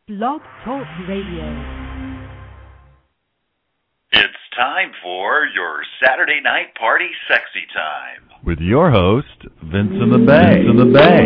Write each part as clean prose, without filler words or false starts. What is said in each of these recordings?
Blog Talk Radio. It's time for your Saturday night party sexy time. With your host, Vincent the Bay. Vincent the Bay.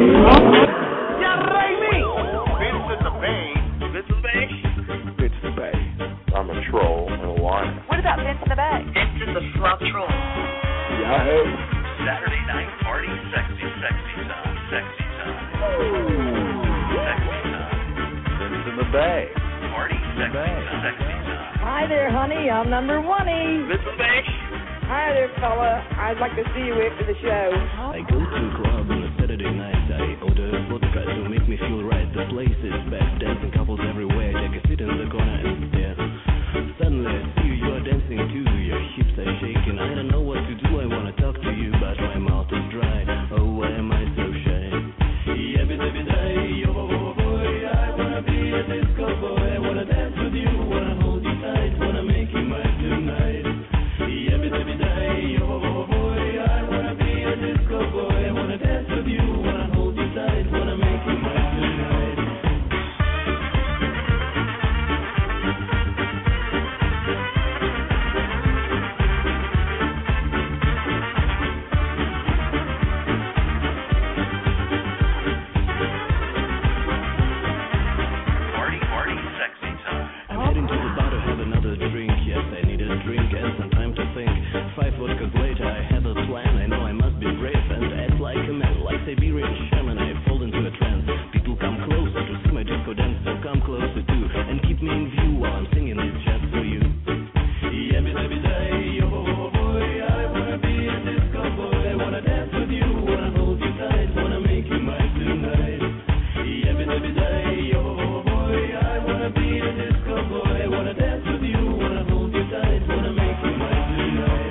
Vince the Bay. I'm a troll and a liar. What about Vince the Bay? Vincent the Sloth Troll. Yahoo! Saturday night party sexy time. Sexy time. Sexy time. Vincent the Bay. Party sexy time. Hi there, honey. I'm number one-y. Vince the Bay. Hi there, fella. I'd like to see you after the show. I go to a club on a Saturday night. I order vodka to make me feel right. The place is packed, dancing couples everywhere. Take a seat in the corner and stare. Suddenly I see you are dancing too. Your hips are shaking. I don't know what to do. I wanna talk to you, but my mouth is dry. Oh, why am I so shy? Every day, oh boy, I wanna be a disco boy. I wanna dance with you, wanna hold you tight, wanna make you mine tonight. Every day, oh boy, I wanna be a disco boy. I wanna dance with you, wanna hold you tight, wanna make you mine tonight. Party sexy time. I'm heading to the bar to have another drink. Yes, I need a drink and some time to think. 5 vodkas later, I have a plan. I know I must be brave and act like a man. Like Siberian shaman, I fall into a trance. People come closer to see my disco dance, so come closer too. And keep me in view while I'm singing this just for you. Every day, oh boy, I wanna be a disco boy. I wanna dance with you, wanna hold you tight, wanna make you mine tonight. Every day, oh boy, I wanna be a disco boy. I wanna dance with you, wanna hold you tight, wanna make you mine tonight.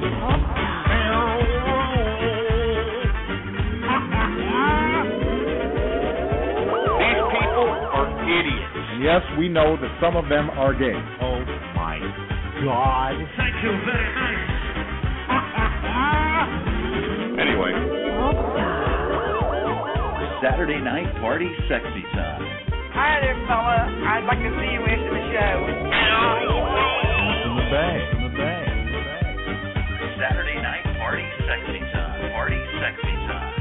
These people are idiots. And yes, we know that some of them are gay. Oh my God. Thank you very much. Anyway, Saturday night party sexy time. Hi there, fella. I'd like to see you after the show. Vincent the Bay. Vincent the Bay. Saturday night party sexy time. Party sexy time.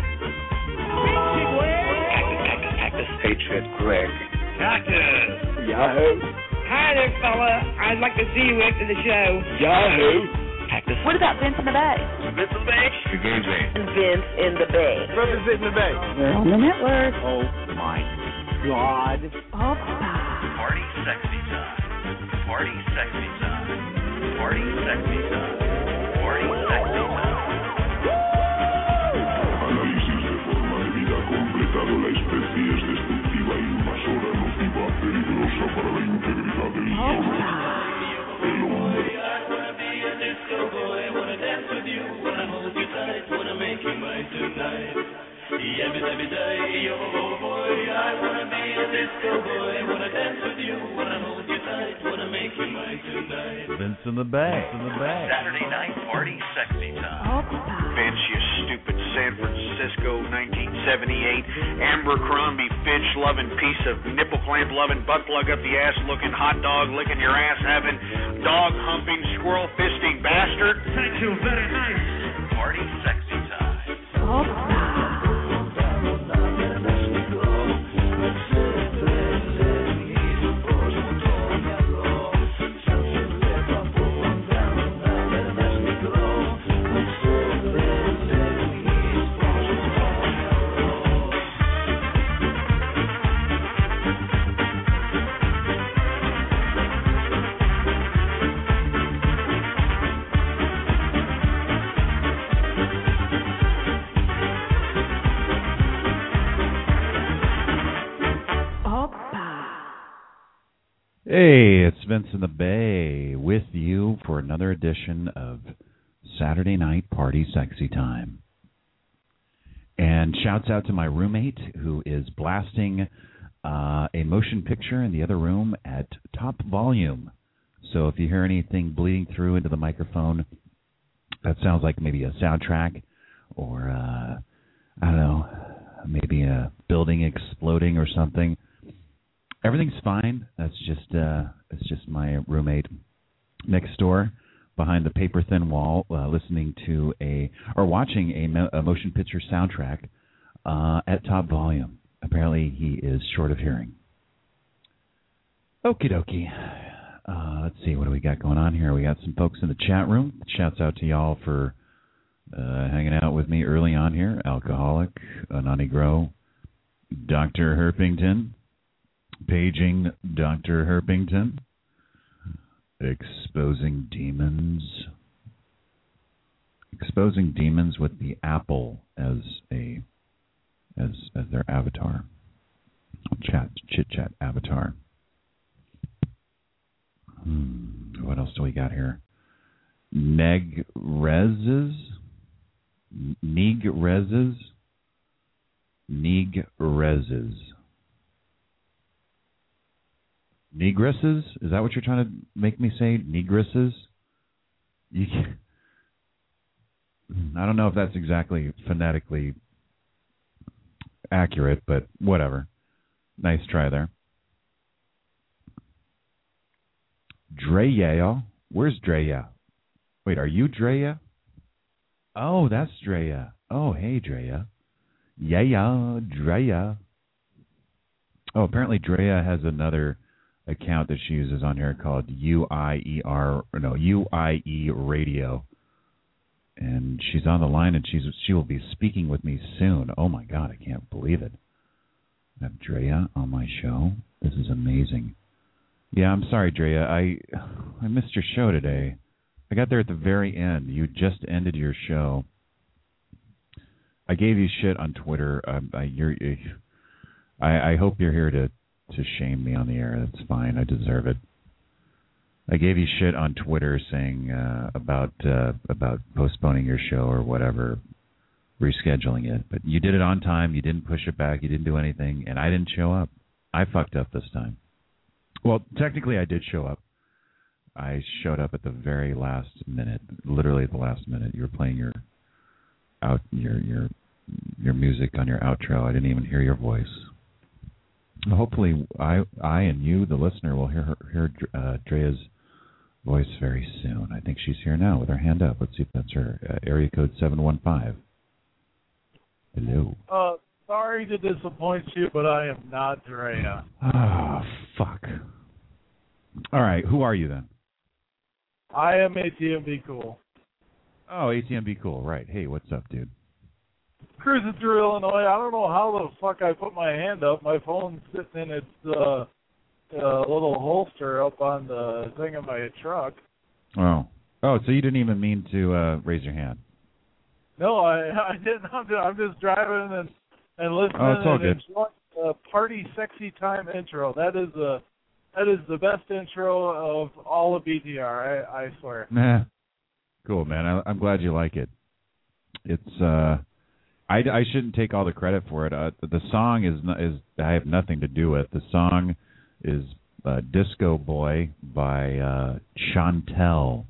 Cactus. H-Head Greg. Cactus. Yahoo! Hi there, fella. I'd like to see you after the show. Yahoo! Cactus. What about Vince in the Bay? Vince the Bay. Your game's in. And Vince in the Bay. Representing the Bay. We're on the network. Oh my God. Party sexy time. Party sexy time. Party sexy time. Party sexy time. Análisis de forma de vida completado. La especie es destructiva, invasora, nociva, peligrosa para la integridad del hombre. El hombre. Every day, oh boy, I wanna be a disco boy. I wanna dance with you, wanna hold you tight, wanna make you mine tonight. Vincent the Bay. Vincent the Bay. Saturday night party sexy time. Vince, you stupid San Francisco 1978 Abercrombie Fitch loving piece of nipple clamp loving, butt plug up the ass looking, hot dog licking your ass having, dog humping, squirrel fisting bastard. Thank you very much. Party sexy time. Hey, it's Vincent the Bay with you for another edition of Saturday Night Party Sexy Time. And shouts out to my roommate who is blasting a motion picture in the other room at top volume. So if you hear anything bleeding through into the microphone, that sounds like maybe a soundtrack or, I don't know, maybe a building exploding or something. Everything's fine. That's just it's just my roommate next door behind the paper thin wall, listening to watching a motion picture soundtrack at top volume. Apparently, he is short of hearing. Okie dokie. Let's see, what do we got going on here? We got some folks in the chat room. Shouts out to y'all for hanging out with me early on here. Alcoholic, Anani Grow, Dr. Herpington, paging Dr. Herpington, exposing demons with the apple as their avatar. Chit chat avatar. What else do we got here? Negresses. Negresses? Is that what you're trying to make me say? Negresses? I don't know if that's exactly phonetically accurate, but whatever. Nice try there. Drea. Where's Drea? Wait, are you Drea? Oh, that's Drea. Oh, hey, Drea. Yeah, Drea. Oh, apparently Drea has another account that she uses on here called UIE Radio. And she's on the line, and she will be speaking with me soon. Oh, my God, I can't believe it. I have Drea on my show. This is amazing. Yeah, I'm sorry, Drea. I missed your show today. I got there at the very end. You just ended your show. I gave you shit on Twitter. I hope you're here to shame me on the air. That's fine. I deserve it. I gave you shit on Twitter saying about postponing your show or whatever, rescheduling it. But you did it on time. You didn't push it back. You didn't do anything, and I didn't show up. I fucked up this time. Well, technically, I did show up. I showed up at the very last minute, literally at the last minute. You were playing your music on your outro. I didn't even hear your voice. Hopefully, I and you, the listener, will hear Drea's voice very soon. I think she's here now with her hand up. Let's see if that's her. Area code 715. Hello. Sorry to disappoint you, but I am not Drea. Oh, fuck. All right, who are you then? I am ATMB Cool. Oh, ATMB Cool, right. Hey, what's up, dude? Cruising through Illinois. I don't know how the fuck I put my hand up. My phone's sitting in its little holster up on the thing of my truck. Oh, so you didn't even mean to raise your hand? No, I didn't. I'm just driving and listening and enjoying the Party Sexy Time intro. That is the best intro of all of BTR. I swear. Nah. Cool, man. I'm glad you like it. It's I shouldn't take all the credit for it. The song is I have nothing to do with. The song is Disco Boy by Chantel,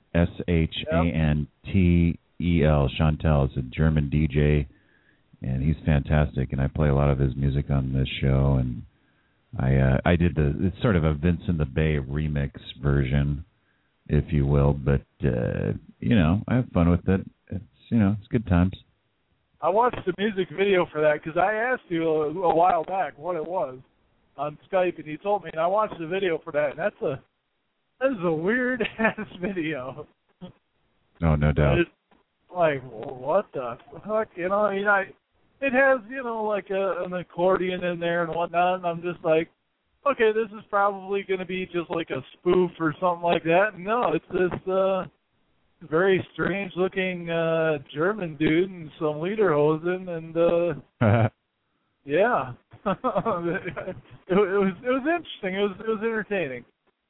Shantel. Chantel is a German DJ, and he's fantastic. And I play a lot of his music on this show. And I did it's sort of a Vince in the Bay remix version, if you will. But I have fun with it. It's good times. I watched the music video for that because I asked you a while back what it was on Skype, and you told me, and I watched the video for that, and that is a weird ass video. Oh, no doubt. It's like, what the fuck? It has like an accordion in there and whatnot, and I'm just like, okay, this is probably going to be just like a spoof or something like that. No, it's this very strange-looking German dude and some lederhosen, and yeah, it was interesting. It was entertaining.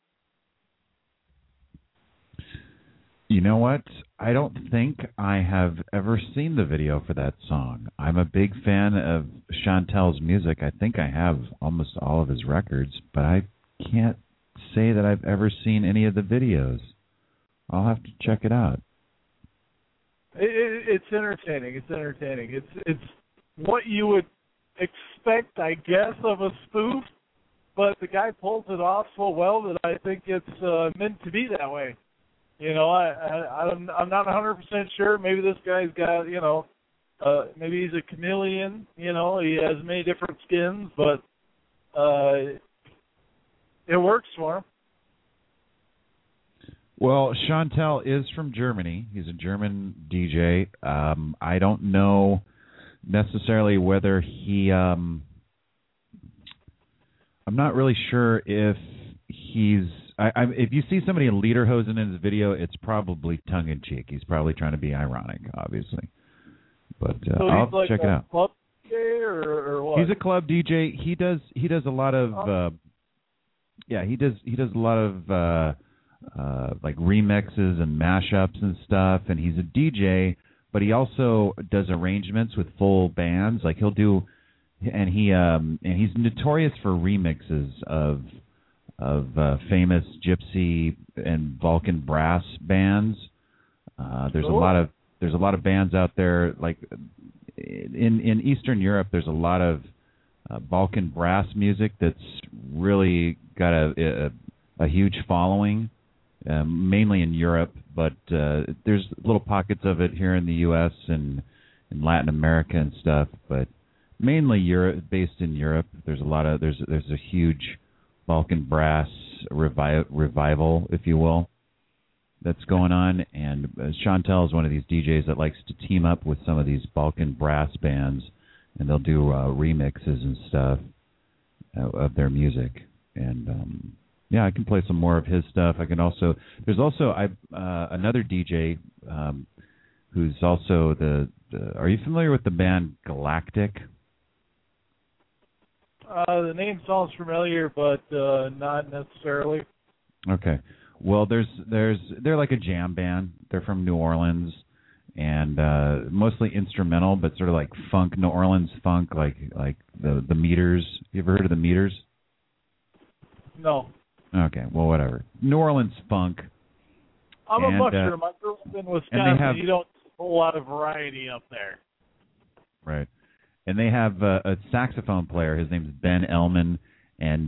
You know what? I don't think I have ever seen the video for that song. I'm a big fan of Chantel's music. I think I have almost all of his records, but I can't say that I've ever seen any of the videos. I'll have to check it out. It's entertaining. It's entertaining. It's what you would expect, I guess, of a spoof. but the guy pulls it off so well that I think it's meant to be that way. You know, I'm not 100% sure. Maybe this guy's got, you know, maybe he's a chameleon. You know, he has many different skins, but it works for him. Well, Chantel is from Germany. He's a German DJ. I don't know necessarily whether he... I'm not really sure if he's... if you see somebody in lederhosen in his video, it's probably tongue-in-cheek. He's probably trying to be ironic, obviously. But so I'll like check it out. Club DJ or what? He's a club DJ. He does a lot of... he does a lot of... like remixes and mashups and stuff, and he's a DJ, but he also does arrangements with full bands. Like he'll do, and he's notorious for remixes of famous gypsy and Balkan brass bands. There's a lot of bands out there. Like in Eastern Europe, there's a lot of Balkan brass music that's really got a huge following. Mainly in Europe, but there's little pockets of it here in the U.S. and in Latin America and stuff. But mainly Europe, based in Europe. There's a huge Balkan brass revival, if you will, that's going on. And Chantel is one of these DJs that likes to team up with some of these Balkan brass bands, and they'll do remixes and stuff of their music. And I can play some more of his stuff. I can also. There's also another DJ who's also the. Are you familiar with the band Galactic? The name sounds familiar, but not necessarily. Okay. Well, they're like a jam band. They're from New Orleans, and mostly instrumental, but sort of like funk, New Orleans funk, like the Meters. You ever heard of the Meters? No. Okay, well, whatever. New Orleans funk. I'm a mushroom. I grew up in Wisconsin. You don't see a whole lot of variety up there. Right. And they have a saxophone player. His name's Ben Elman, and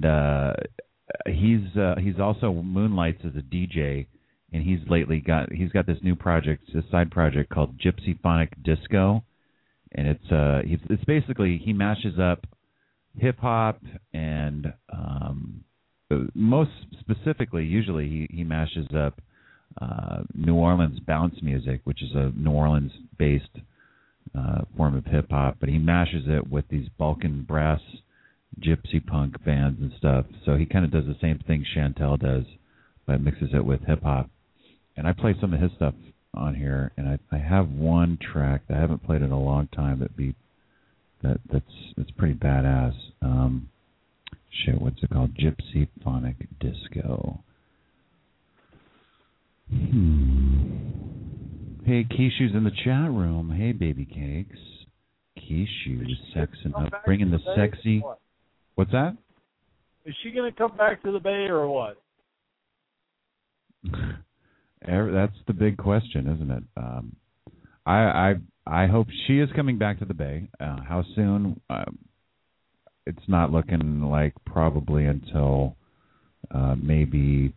he's also moonlights as a DJ. And he's got this new project, this side project called Gypsy Phonic Disco, and it's basically he mashes up hip hop and most specifically, usually he mashes up New Orleans bounce music, which is a New Orleans-based form of hip-hop, but he mashes it with these Balkan brass gypsy punk bands and stuff. So he kind of does the same thing Chantel does, but mixes it with hip-hop. And I play some of his stuff on here, and I have one track that I haven't played in a long time that's pretty badass. What's it called? Gypsy Phonic Disco. Hey, Kishu's in the chat room. Hey, baby cakes. Kishu is sexing up, bringing the sexy. What's that? Is she going to come back to the Bay or what? That's the big question, isn't it? I hope she is coming back to the Bay. How soon? It's not looking like probably until maybe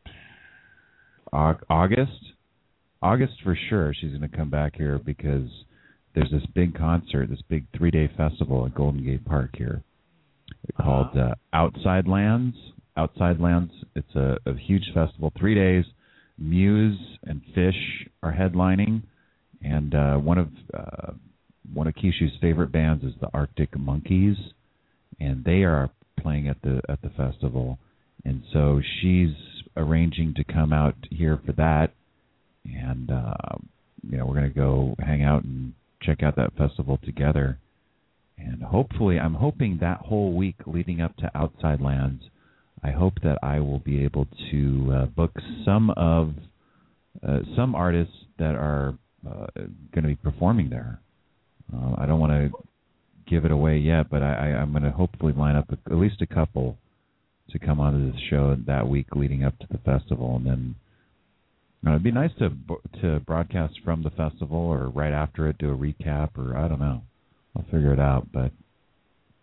August. August for sure she's going to come back here because there's this big concert, this big 3-day festival at Golden Gate Park here called Outside Lands. Outside Lands. It's a huge festival, 3 days. Muse and Fish are headlining, and one of Kishu's favorite bands is the Arctic Monkeys. And they are playing at the festival, and so she's arranging to come out here for that, and we're going to go hang out and check out that festival together, and hopefully, I'm hoping that whole week leading up to Outside Lands, I hope that I will be able to book some artists that are going to be performing there. I don't want to give it away yet, but I'm going to hopefully line up at least a couple to come onto the show that week leading up to the festival, and then it'd be nice to broadcast from the festival or right after it, do a recap, or I don't know. I'll figure it out, but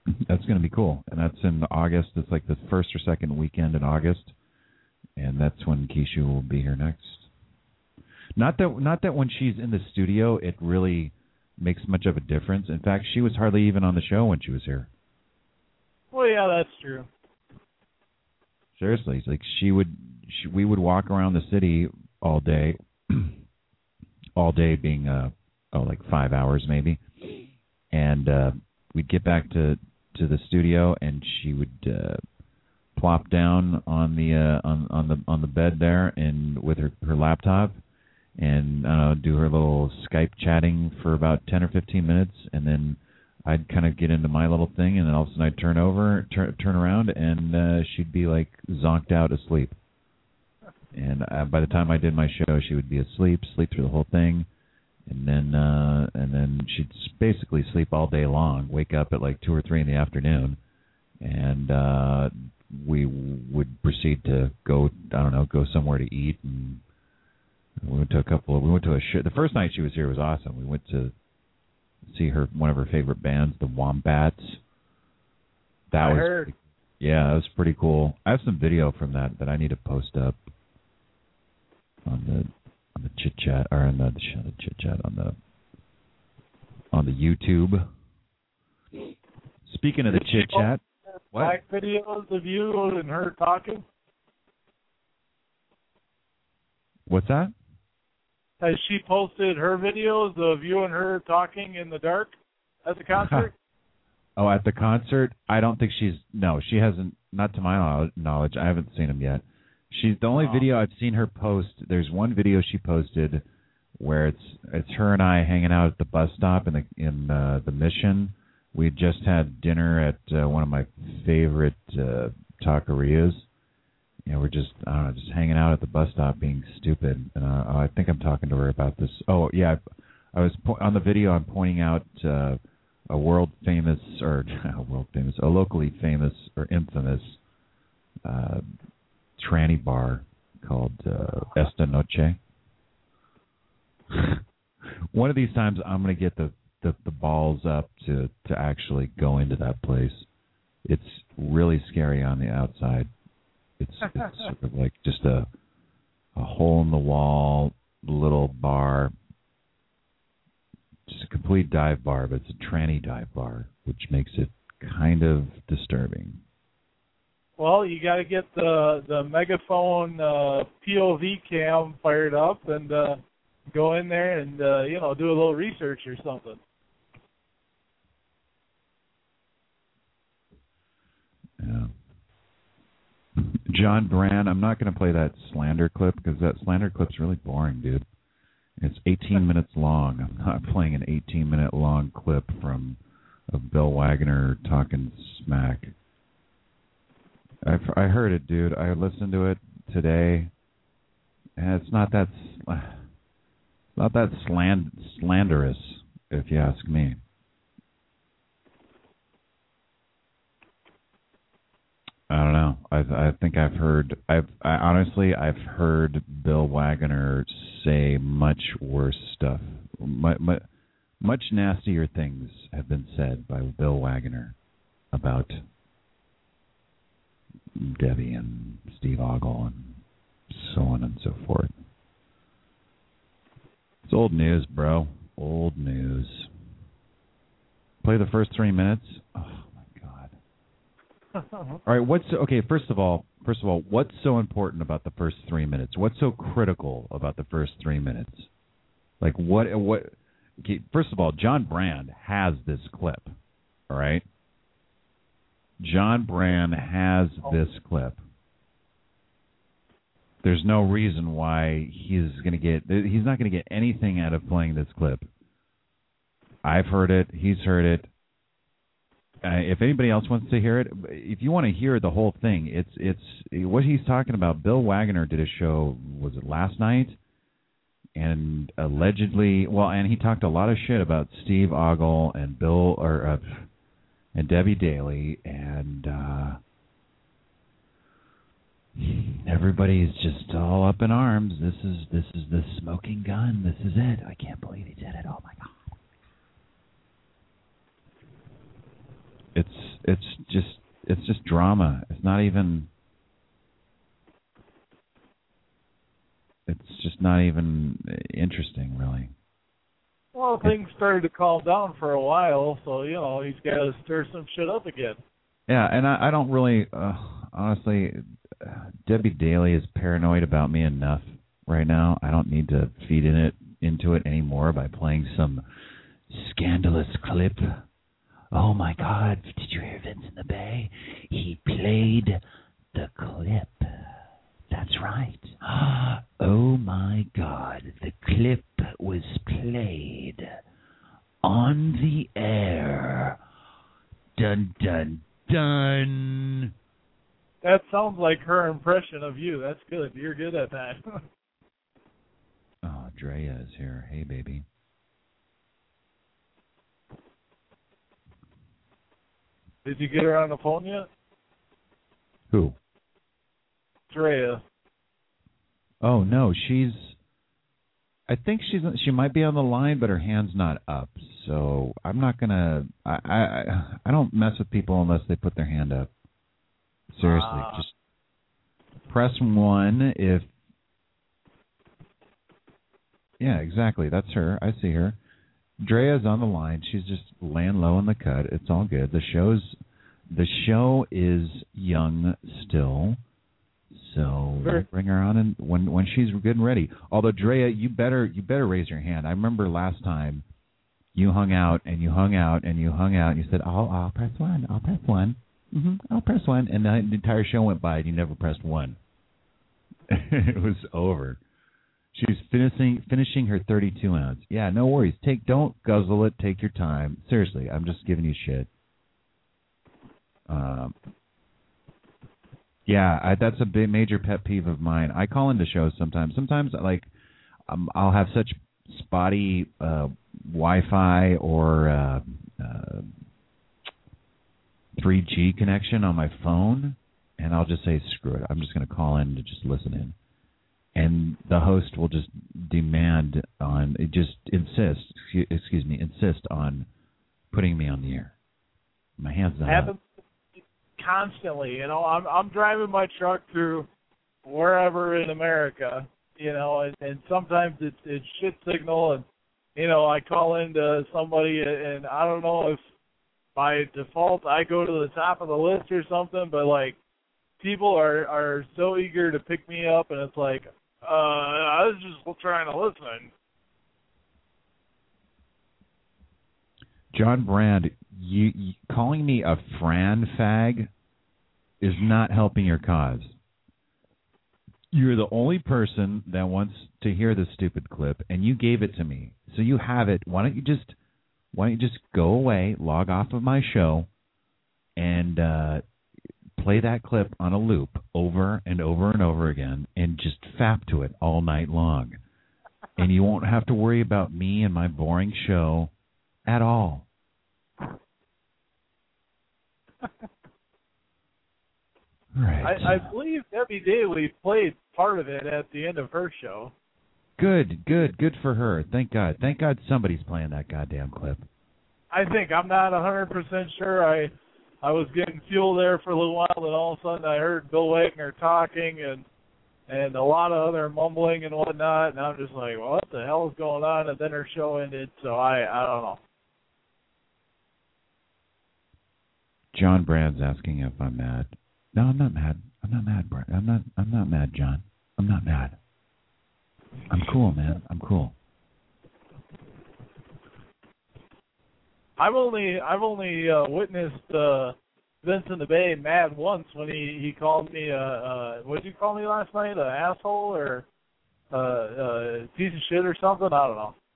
That's going to be cool, and that's in August. It's like the first or second weekend in August, and that's when Keisha will be here next. Not that when she's in the studio, it really makes much of a difference. In fact, she was hardly even on the show when she was here. Well, yeah, that's true. Seriously, it's like we would walk around the city all day, all day being like 5 hours maybe, and we'd get back to the studio, and she would plop down on the bed there, and with her laptop, and do her little Skype chatting for about 10 or 15 minutes, and then I'd kind of get into my little thing, and then all of a sudden I'd turn around, and she'd be like zonked out asleep. And by the time I did my show, she would be asleep, sleep through the whole thing, and then she'd basically sleep all day long, wake up at like 2 or 3 in the afternoon, and we would proceed to go somewhere to eat, and we went to a show. The first night she was here was awesome. We went to see one of her favorite bands, the Wombats. That was pretty cool. I have some video from that I need to post up on the chit chat, or on the chit chat on the YouTube. Speaking of the chit chat, black videos of you and her talking. What's that? Has she posted her videos of you and her talking in the dark at the concert? Oh, at the concert? I don't think she hasn't, not to my knowledge. I haven't seen them yet. She's the only video I've seen her post. There's one video she posted where it's her and I hanging out at the bus stop in the Mission. We just had dinner at one of my favorite taquerias. We're just hanging out at the bus stop being stupid. And I think I'm talking to her about this. Oh yeah, I was on the video. I'm pointing out a locally famous or infamous tranny bar called Esta Noche. One of these times, I'm going to get the balls up to actually go into that place. It's really scary on the outside. It's sort of like just a hole in the wall little bar, just a complete dive bar, but it's a tranny dive bar, which makes it kind of disturbing. Well, you got to get the megaphone POV cam fired up and go in there and do a little research or something. Yeah. John Brand, I'm not going to play that slander clip because that slander clip's really boring, dude. It's 18 minutes long. I'm not playing an 18-minute long clip of Bill Wagner talking smack. I heard it, dude. I listened to it today, and it's not that slanderous, if you ask me. I don't know. I think I've heard Bill Wagner say much worse stuff. Much nastier things have been said by Bill Wagner about Debbie and Steve Ogle and so on and so forth. It's old news, bro. Old news. Play the first 3 minutes. Oh my God. All right. First of all, what's so important about the first 3 minutes? What's so critical about the first 3 minutes? Like what? Okay, first of all, John Brand has this clip. All right. John Brand has this clip. There's no reason why he's not going to get anything out of playing this clip. I've heard it. He's heard it. If anybody else wants to hear it, if you want to hear the whole thing, it's what he's talking about. Bill Wagner did a show, was it last night? And allegedly, and he talked a lot of shit about Steve Ogle and and Debbie Daly, and everybody's just all up in arms. This is the smoking gun. This is it. I can't believe he did it. Oh my God. just drama. It's not even. It's just not even interesting, really. Well, things started to calm down for a while, so, he's got to stir some shit up again. Yeah, and I don't really, honestly, Debbie Daly is paranoid about me enough right now. I don't need to feed into it anymore by playing some scandalous clip. Oh, my God, did you hear Vince in the Bay? He played the clip. That's right. Oh, my God, the clip was played on the air. Dun, dun, dun. That sounds like her impression of you. That's good. You're good at that. Oh, Drea is here. Hey, baby. Did you get her on the phone yet? Who? Drea. Oh, no, I think she might be on the line, but her hand's not up. So I'm not gonna. I don't mess with people unless they put their hand up. Seriously, just press 1 if. Yeah, exactly. That's her. I see her. Drea's on the line. She's just laying low in the cut. It's all good. The show is young still. So we'll bring her on and when she's good and ready. Although Drea, you better raise your hand. I remember last time you hung out and you said, I'll press 1. I'll press 1. I'll press 1, and the entire show went by and you never pressed 1. It was over. She's finishing her 32 ounce. Yeah, no worries. Don't guzzle it. Take your time. Seriously, I'm just giving you shit. Yeah, that's a big major pet peeve of mine. I call into shows sometimes. Sometimes, I'll have such spotty Wi-Fi or 3G connection on my phone, and I'll just say, screw it. I'm just going to call in to just listen in. And the host will just insist on putting me on the air. My hand's not up. Constantly, I'm driving my truck through wherever in America, and sometimes it's shit signal, and I call into somebody, and I don't know if by default I go to the top of the list or something, but people are so eager to pick me up, and it's like, I was just trying to listen. John Brand, you calling me a Fran fag is not helping your cause. You're the only person that wants to hear this stupid clip, and you gave it to me, so you have it. Why don't you just go away, log off of my show, and play that clip on a loop over and over and over again, and just fap to it all night long, and you won't have to worry about me and my boring show at all. Right. I believe Debbie Daly played part of it at the end of her show. Good for her. Thank God somebody's playing that goddamn clip. I think. I'm not 100% sure. I was getting fuel there for a little while, and all of a sudden I heard Bill Wagner talking and a lot of other mumbling and whatnot, and I'm just like, well, what the hell is going on? And then her show ended, so I don't know. John Brand's asking if I'm mad. No, I'm not mad. I'm not mad, Brand. I'm not mad, John. I'm not mad. I'm cool, man. I'm cool. I've only witnessed Vince in the Bay mad once when he called me what did you call me last night? An asshole or a piece of shit or something? I don't know.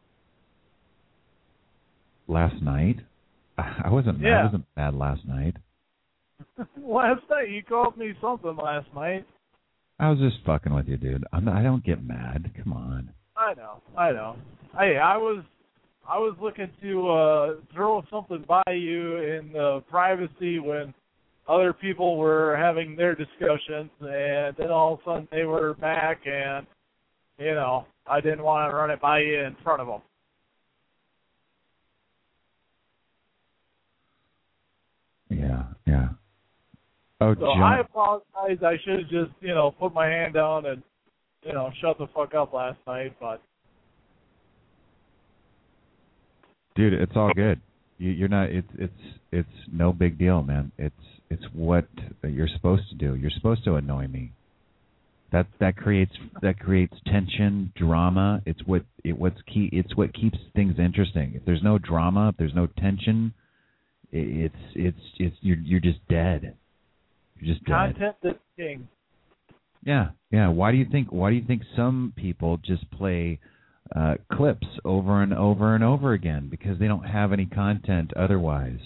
Last night? I wasn't mad. I wasn't mad last night. Last night you called me something last night. I was just fucking with you, dude. I don't get mad. Come on. I know. Hey, I was looking to throw something by you in privacy when other people were having their discussions, and then all of a sudden they were back, and I didn't want to run it by you in front of them. Yeah, Oh, So John. I apologize. I should have just, put my hand down and, shut the fuck up last night. But Dude, it's all good. You're not. It's no big deal, man. It's what you're supposed to do. You're supposed to annoy me. That creates tension, drama. It's what keeps things interesting. If there's no drama, if there's no tension, you're just dead. You're just dead. Content is king. Yeah. Why do you think some people just play clips over and over and over again? Because they don't have any content otherwise.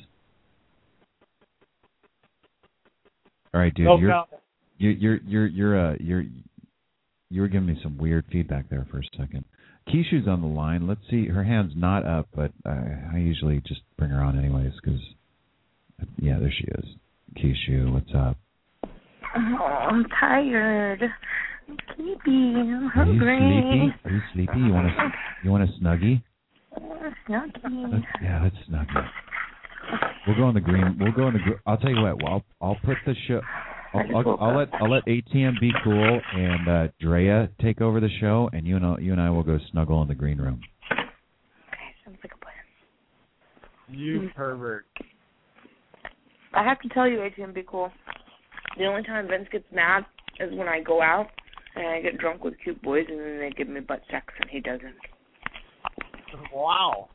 All right, dude. You're giving me some weird feedback there for a second. Kishu's on the line. Let's see. Her hand's not up, but I usually just bring her on anyways because, yeah, there she is. Kishu, what's up? Oh, I'm tired. I'm sleepy. I'm hungry. Are you sleepy? You want a snuggie? Snuggie. Let's snuggie. We'll go on the green. I'll tell you what. I'll put the show. I'll let ATM be cool and Drea take over the show, and you and I will go snuggle in the green room. Okay, sounds like a plan. You pervert. I have to tell you, ATM, be cool. The only time Vince gets mad is when I go out and I get drunk with cute boys, and then they give me butt sex, and he doesn't. Wow.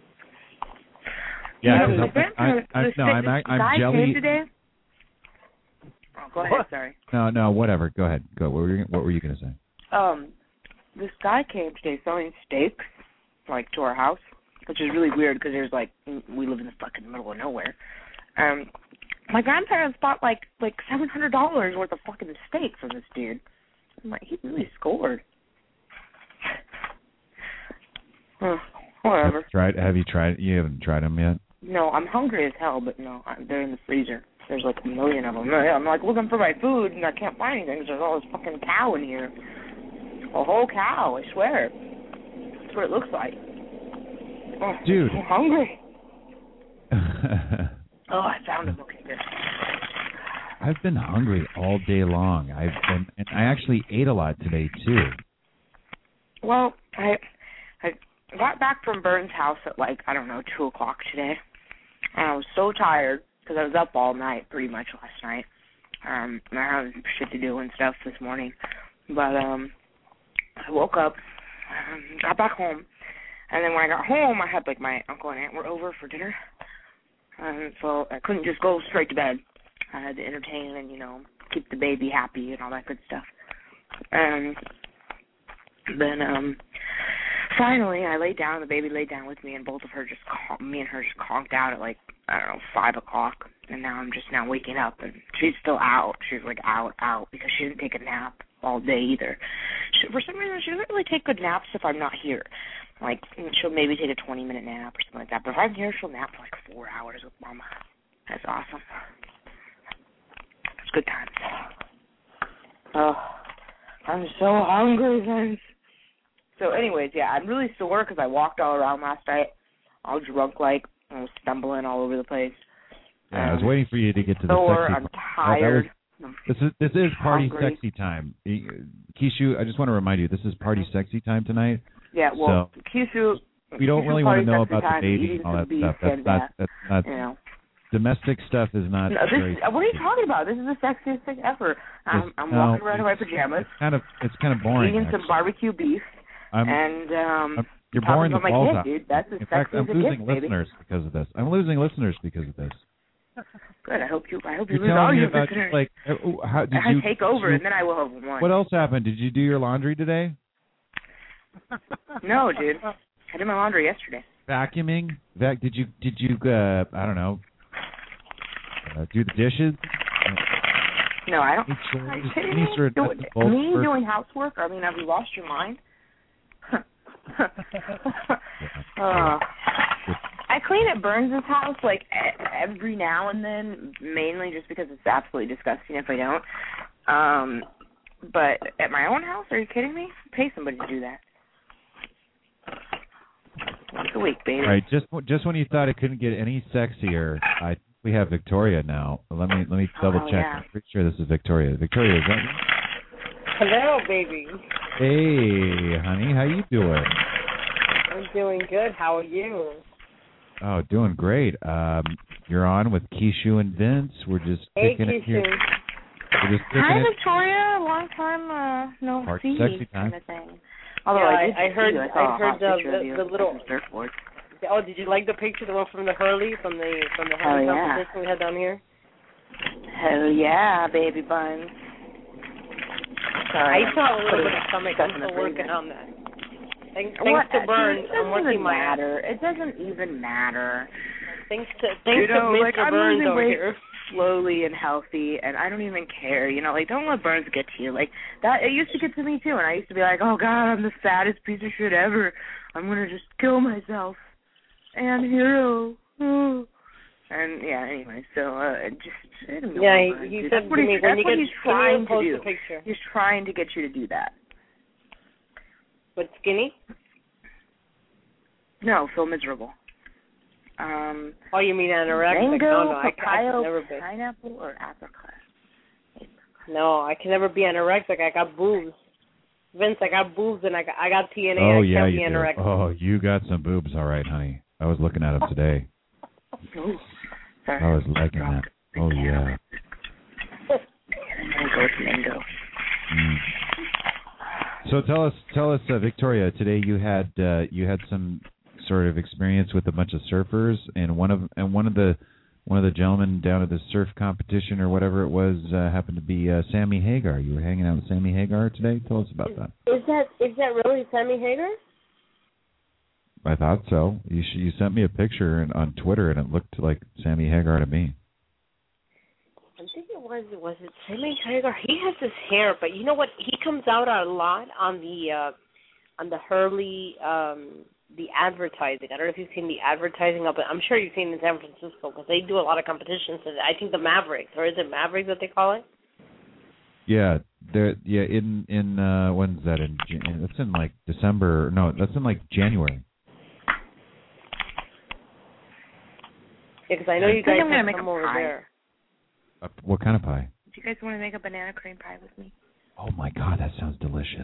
Yeah, I'm jelly. Today? Oh, go ahead. Sorry. No, whatever. Go ahead. Go. What were you going to say? This guy came today selling steaks, to our house, which is really weird because we live in the fucking middle of nowhere. My grandparents bought like $700 worth of fucking steak from this dude. I'm like, he really scored. Whatever. Have you tried? You haven't tried them yet? No, I'm hungry as hell, but no, they're in the freezer. There's like a million of them. I'm looking for my food, and I can't find anything. There's all this fucking cow in here. A whole cow, I swear. That's what it looks like. Oh, dude. I'm hungry. Oh, I found him. Okay, good. I've been hungry all day long. And I actually ate a lot today too. Well, I got back from Burns' house at 2:00 today, and I was so tired because I was up all night pretty much last night. I had shit to do and stuff this morning, but I woke up, got back home, and then when I got home, I had my uncle and aunt were over for dinner. So I couldn't just go straight to bed. I had to entertain and, keep the baby happy and all that good stuff. And then finally I laid down, the baby laid down with me, and both of her me and her just conked out at 5 o'clock. And now I'm just waking up, and she's still out. She's out because she didn't take a nap all day either. For some reason, she doesn't really take good naps if I'm not here. She'll maybe take a 20-minute nap or something like that. But if I'm here, she'll nap for 4 hours with Mama. That's awesome. It's good times. Oh, I'm so hungry, Vince. So anyways, yeah, I'm really sore because I walked all around last night, all drunk I was stumbling all over the place. Yeah, I was waiting for you to get to the sore, sexy. I'm tired. This is party hungry. sexy time. Kishu, I just want to remind you, this is party sexy time tonight. Yeah, well, so Kishu, we don't really want to know about the baby and all that stuff. That's not domestic stuff is not. No, what are you talking about? This is the sexiest thing ever. I'm walking around in my pajamas. It's kind of boring. Eating some barbecue beef. You're boring the balls out. Dude. That's in fact, I'm losing listeners because of this. I'm losing listeners because of this. Good. I hope you You're lose all your about, listeners. How did I take over, and then I will have one. What else happened? Did you do your laundry today? No, dude. I did my laundry yesterday. Vacuuming? Did you I don't know, do the dishes? No, I don't. Any sort of me doing housework? I mean, have you lost your mind? I clean at Burns' house every now and then, mainly just because it's absolutely disgusting if I don't. But at my own house, are you kidding me? Pay somebody to do that. Once a week, baby. Right, just when you thought it couldn't get any sexier, We have Victoria now. Let me double check. Yeah. I'm pretty sure this is Victoria. Victoria, is that you? Hello, baby. Hey, honey, how you doing? I'm doing good. How are you? Oh, doing great. You're on with Keishu and Vince. We're just kicking it here. We're just kicking Hi, it. Victoria. Long time no Part see sexy time. kind of thing. Although yeah, I heard the little. surfboard. Oh, did you like the picture, the one from the Hurley, from the Hurley competition we had down here? Hell yeah, baby buns. I saw a little bit of stomach. I'm still working on that. Thanks to Burns, I'm working my ass. It doesn't even matter. Thanks to Mr. Burns over here. Slowly and healthy, and I don't even care. Don't let Burns get to you. Like that, it used to get to me too, and I used to be like, oh God, I'm the fattest piece of shit ever. I'm gonna just kill myself. And hero. And yeah, anyway, so just he said to me when you get trying to do. Picture. He's trying to get you to do that. But skinny? No, feel miserable. Oh, you mean anorexic? Mango, No, I papaya, can never be. pineapple, or apricot? No, I can never be anorexic. I got boobs. Vince, I got boobs and I got TNA. Oh, I yeah, can't you be do. anorexic. Oh, you got some boobs, all right, honey. I was looking at them today. I was liking that. Oh, yeah. Mango. So tell us, Victoria. Today you had some sort of experience with a bunch of surfers, and one of the gentlemen down at the surf competition or whatever it was happened to be Sammy Hagar. You were hanging out with Sammy Hagar today. Tell us about that. Is that really Sammy Hagar? I thought so. You sent me a picture on Twitter, and it looked like Sammy Hagar to me. I think it was it Sammy Hagar? He has his hair, but you know what? He comes out a lot on the Hurley the advertising. I don't know if you've seen the advertising of it. I'm sure you've seen it in San Francisco because they do a lot of competitions. I think the Mavericks, or is it Mavericks that they call it? Yeah, in when's that in? That's in like December. No, that's in like January. Yeah, because I know you guys I'm gonna make come a over pie. there. What kind of pie? Do you guys want to make a banana cream pie with me? Oh my God, that sounds delicious.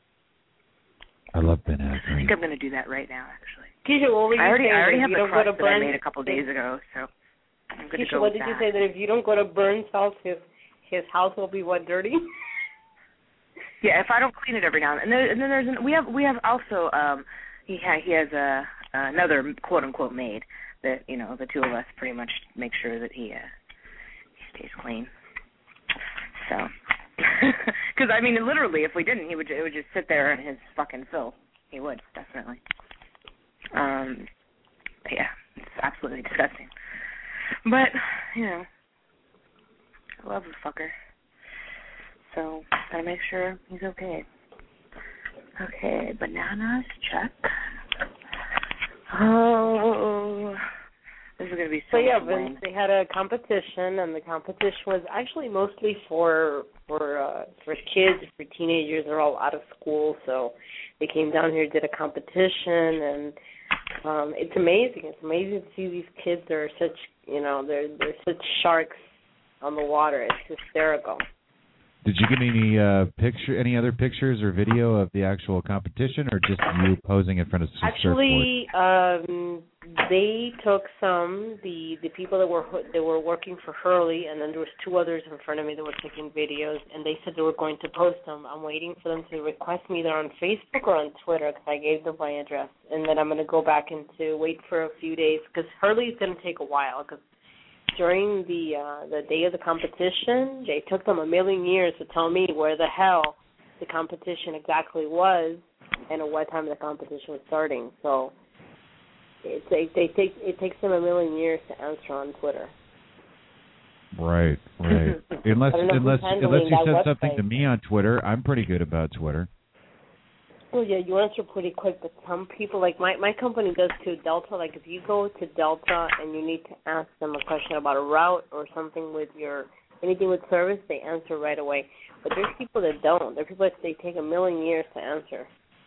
I love banana cream. I think I'm going to do that right now, actually. Keisha, what were you saying? I already have you the don't go to crust that I Burns, made a couple days ago, so I'm going to Keisha, go what with did you that. say, that if you don't go to Burns' house, his house will be what, dirty? Yeah, if I don't clean it every now and then. We have also he has another quote unquote maid that the two of us pretty much make sure that he stays clean. So, because I mean, literally, if we didn't, it would just sit there in his fucking filth. He would definitely. Yeah, it's absolutely disgusting. But I love the fucker. So gotta make sure he's okay. Okay, bananas, check. Oh, this is gonna be so yeah, much Vince, they had a competition, and the competition was actually mostly for kids, for teenagers. They're all out of school, so they came down here, did a competition, and it's amazing. It's amazing to see these kids. They're such they're such sharks on the water. It's hysterical. Did you get any other pictures or video of the actual competition, or just you posing in front of Actually, they took some the people that were working for Hurley, and then there was two others in front of me that were taking videos, and they said they were going to post them. I'm waiting for them to request me either on Facebook or on Twitter because I gave them my address, and then I'm going to go back and to wait for a few days because Hurley's going to take a while because during the day of the competition, they took them 1,000,000 years to tell me where the hell the competition exactly was and at what time the competition was starting. So it takes them 1,000,000 years to answer on Twitter. Right. Unless you said something to me on Twitter, I'm pretty good about Twitter. Oh yeah, you answer pretty quick, but some people, like my company does too, Delta, like if you go to Delta and you need to ask them a question about a route or something with anything with service, they answer right away. But there's people that don't. There are people that they take 1,000,000 years to answer.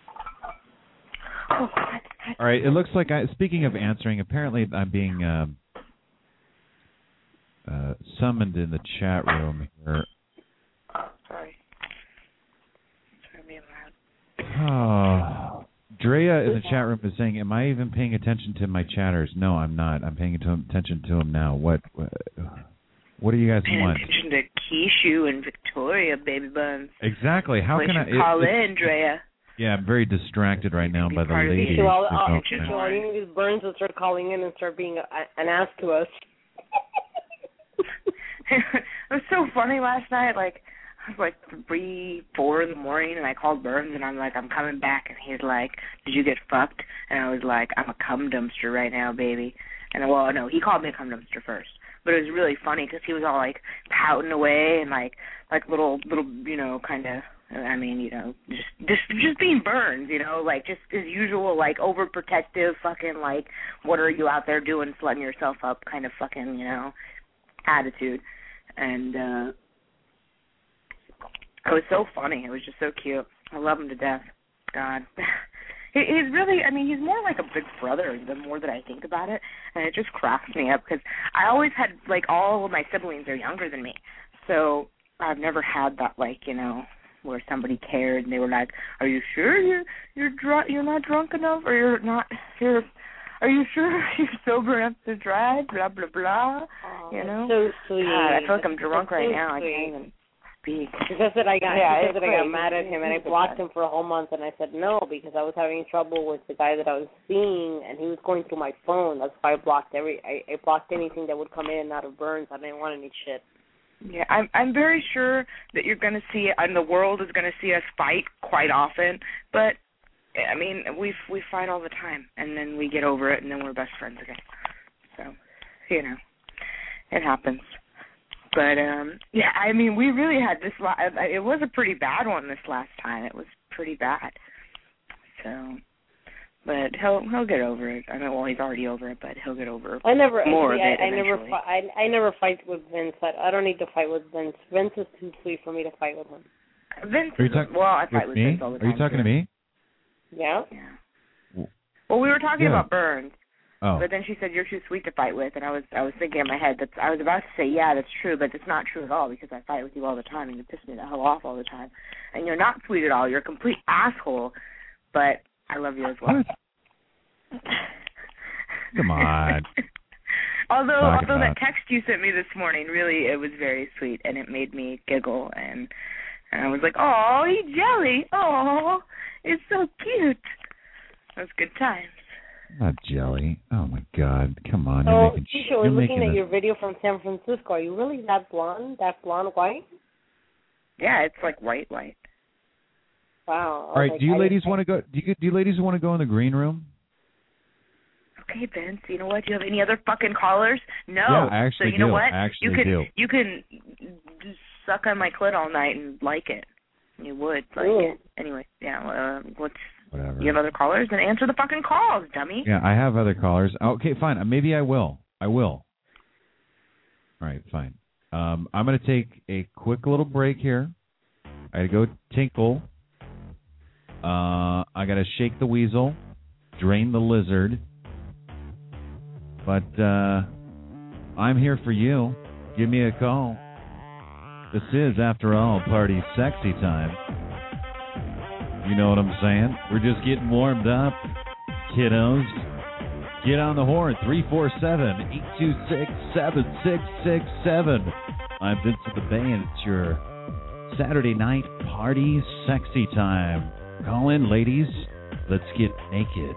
All right, it looks like, speaking of answering, apparently I'm being summoned in the chat room here. Oh, sorry. Sorry, being Oh, loud. Drea in the chat room is saying, "Am I even paying attention to my chatters?" No, I'm not. I'm paying attention to them now. What do you guys want? Paying attention to Keishu and Victoria, baby buns. Exactly. How can I call in, Drea? Yeah, I'm very distracted right now by the ladies. All you need is Burns will start calling in and start being an ass to us. It was so funny last night. Like, it was like 3, 4 in the morning, and I called Burns, and I'm like, I'm coming back. And he's like, did you get fucked? And I was like, I'm a cum dumpster right now, baby. And, well, no, he called me a cum dumpster first. But it was really funny because he was all, like, pouting away and, like little, you know, kind of, I mean, you know, just being Burns, you know, like, just his usual, like, overprotective fucking, like, what are you out there doing, slutting yourself up kind of fucking, you know, attitude. And it was so funny. It was just so cute. I love him to death. God. He's really, I mean, he's more like a big brother the more that I think about it, and it just cracks me up because I always had, like, all of my siblings are younger than me, so I've never had that, like, you know, where somebody cared and they were like, are you sure you're not drunk enough, or are you sure you're sober enough to drive, blah, blah, blah, you know? So sweet. God, I feel like I'm drunk That's right so now. Sweet. I can't even speak. Because I got mad at him, and I blocked him. him for a whole month, and I said no because I was having trouble with the guy that I was seeing, and he was going through my phone. That's why I blocked I blocked anything that would come in and out of Burns. I didn't want any shit. Yeah, I'm very sure that you're going to see it, and the world is going to see us fight quite often. But I mean, we fight all the time, and then we get over it, and then we're best friends again. So, you know, it happens. But yeah, I mean, we really had this. It was a pretty bad one this last time. It was pretty bad. So, but he'll get over it. I mean, well, he's already over it, but he'll get over it. I never fight with Vince. I don't need to fight with Vince. Vince is too sweet for me to fight with him. Vince. Well, I fight with Vince all the time. Are you talking to me? Yeah. Well, we were talking about Burns. Oh. But then she said, you're too sweet to fight with, and I was thinking in my head, I was about to say, yeah, that's true, but it's not true at all because I fight with you all the time, and you piss me the hell off all the time. And you're not sweet at all. You're a complete asshole, but I love you as well. What? Come on. Although that text you sent me this morning, really, it was very sweet, and it made me giggle, and I was like, oh, he's jelly. Oh, it's so cute. It was good times. Not jelly. Oh, my God. Come on. Oh, Keisha, I was looking at your video from San Francisco. Are you really that blonde white? Yeah, it's like white. Wow. All right, do you ladies want to go? Do you ladies want to go in the green room? Okay, Vince. You know what? Do you have any other fucking callers? No. Yeah, I actually so you know do. what? I actually do. You can just suck on my clit all night and like it. You would like it. Anyway, yeah. Whatever. You have other callers? Then answer the fucking calls, dummy. Yeah, I have other callers. Okay, fine. Maybe I will. All right, fine. I'm going to take a quick little break here. I got to go tinkle. I got to shake the weasel, drain the lizard. But I'm here for you. Give me a call. This is, after all, party sexy time. You know what I'm saying? We're just getting warmed up, kiddos. Get on the horn, 347-826-7667. I'm Vincent the Bay, and it's your Saturday night party sexy time. Call in, ladies. Let's get naked.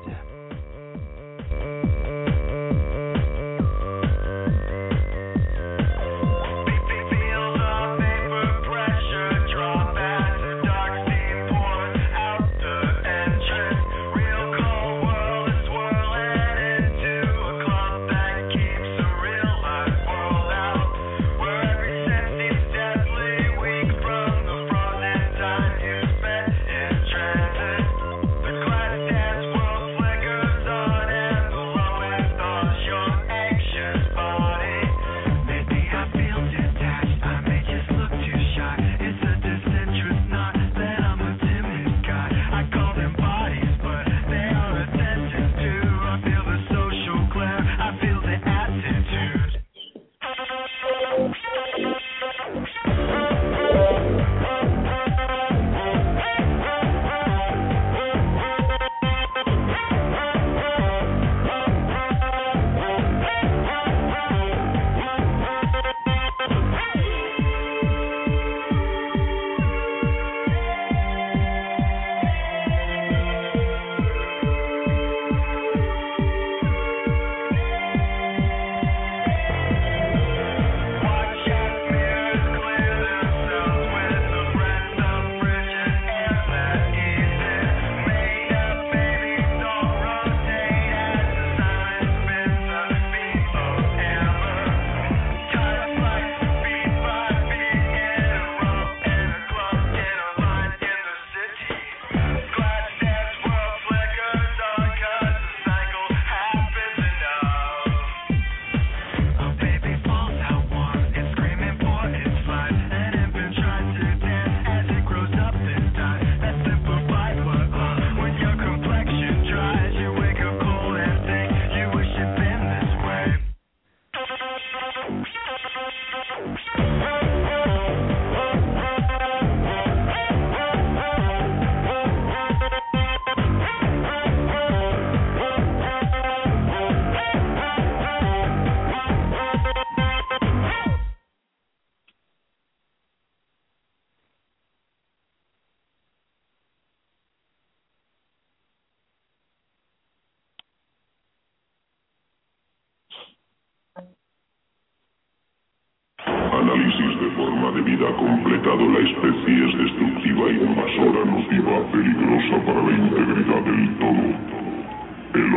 análisis de forma debida completado, la especie es destructiva y invasora, nociva, peligrosa para la integridad del todo. El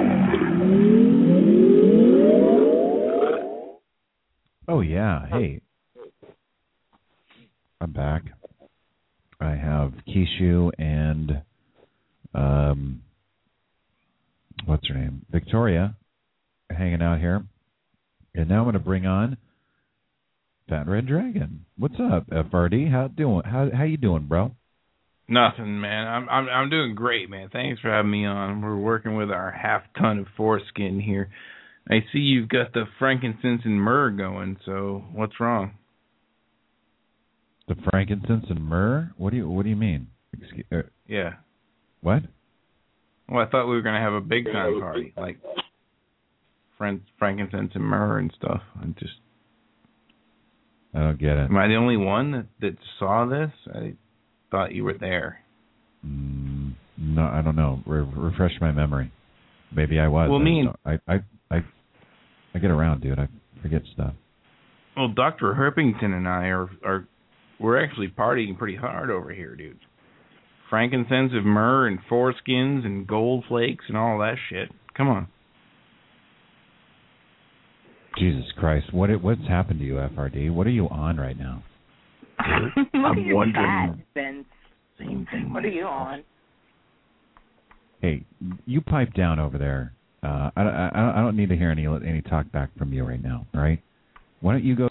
hombre. Oh, yeah. Hey. I'm back. I have Kishu and, what's her name? Victoria hanging out here. And now I'm going to bring on Fat Red Dragon. What's up, FRD? How you doing, bro? Nothing, man. I'm doing great, man. Thanks for having me on. We're working with our half ton of foreskin here. I see you've got the frankincense and myrrh going, so what's wrong? The frankincense and myrrh? What do you mean? Yeah. What? Well, I thought we were going to have a big time party, like frankincense and myrrh and stuff. I don't get it. Am I the only one that saw this? I thought you were there. No, I don't know. Refresh my memory. Maybe I was. Well, I get around, dude. I forget stuff. Well, Dr. Herpington and I we're actually partying pretty hard over here, dude. Frankincense of myrrh and foreskins and gold flakes and all that shit. Come on. Jesus Christ. What's happened to you, FRD? What are you on right now? I'm wondering. Same thing. What are you on? Hey, you pipe down over there. I don't need to hear any talk back from you right now, all right? Why don't you go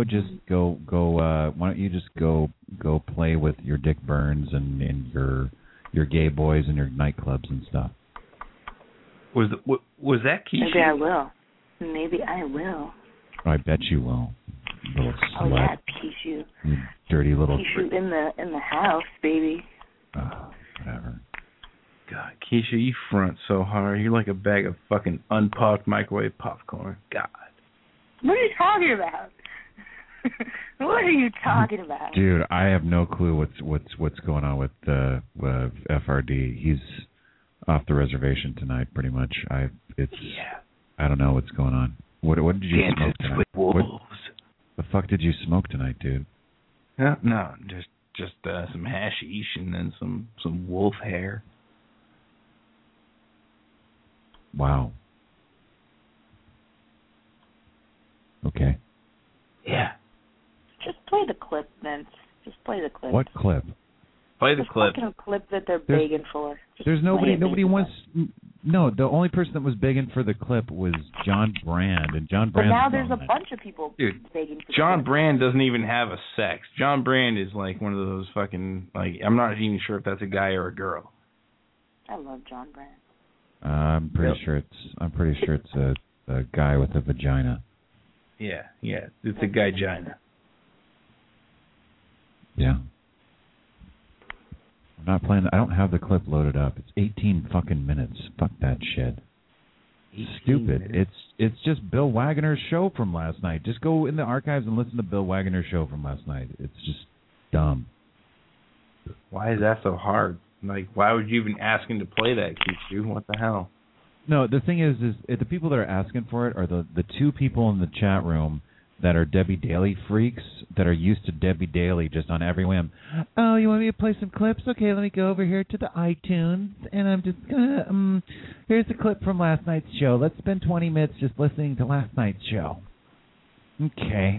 play with your Dick Burns and your gay boys and your nightclubs and stuff? Was that Keisha? Maybe I will. I bet you will. Little slut. Oh yeah, Keisha. You dirty little. Keisha in the house, baby. Oh, whatever. God, Keisha, you front so hard. You're like a bag of fucking unpopped microwave popcorn. God. What are you talking about? What are you talking about? Dude, I have no clue what's going on with FRD. He's off the reservation tonight, pretty much. I don't know what's going on. What did you smoke tonight? With wolves. The fuck did you smoke tonight, dude? No, just some hashish and then some wolf hair. Wow. Okay. Yeah. Just play the clip, Vince. Just play the clip. What clip? Play the clip. The clip that they're begging for. There's nobody wants. No, the only person that was begging for the clip was John Brand, and John Brand. But now there's a bunch of people begging for John Brand doesn't even have a sex. John Brand is like one of those fucking I'm not even sure if that's a guy or a girl. I love John Brand. I'm pretty sure it's a guy with a vagina. Yeah, it's a guy-gina. Yeah. I'm not playing. I don't have the clip loaded up. It's 18 fucking minutes. Fuck that shit. Stupid. Minutes. It's just Bill Wagner's show from last night. Just go in the archives and listen to Bill Wagner's show from last night. It's just dumb. Why is that so hard? Like, why would you even ask him to play that, Keisha? What the hell? No, the thing is the people that are asking for it are the two people in the chat room that are Debbie Daly freaks that are used to Debbie Daly just on every whim. Oh, you want me to play some clips? Okay, let me go over here to the iTunes, and I'm just gonna here's a clip from last night's show. Let's spend 20 minutes just listening to last night's show. Okay.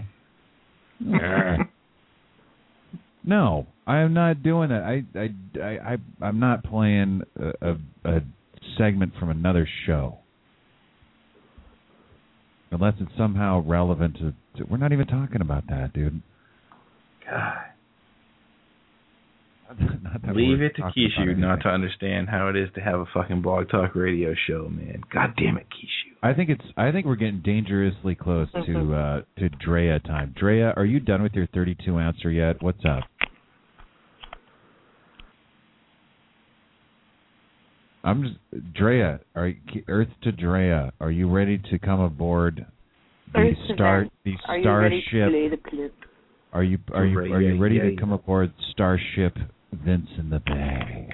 No, I'm not doing it. I'm not playing a segment from another show. Unless it's somehow relevant to we're not even talking about that, dude. God. Leave it to Keisha not to understand how it is to have a fucking Blog Talk Radio show, man. God damn it, Keisha. I think we're getting dangerously close to Drea time. Drea, are you done with your 32 answer yet? What's up? Drea, Earth to Drea, are you ready to come aboard the Starship? Are you ready to come aboard Starship Vince in the Bay?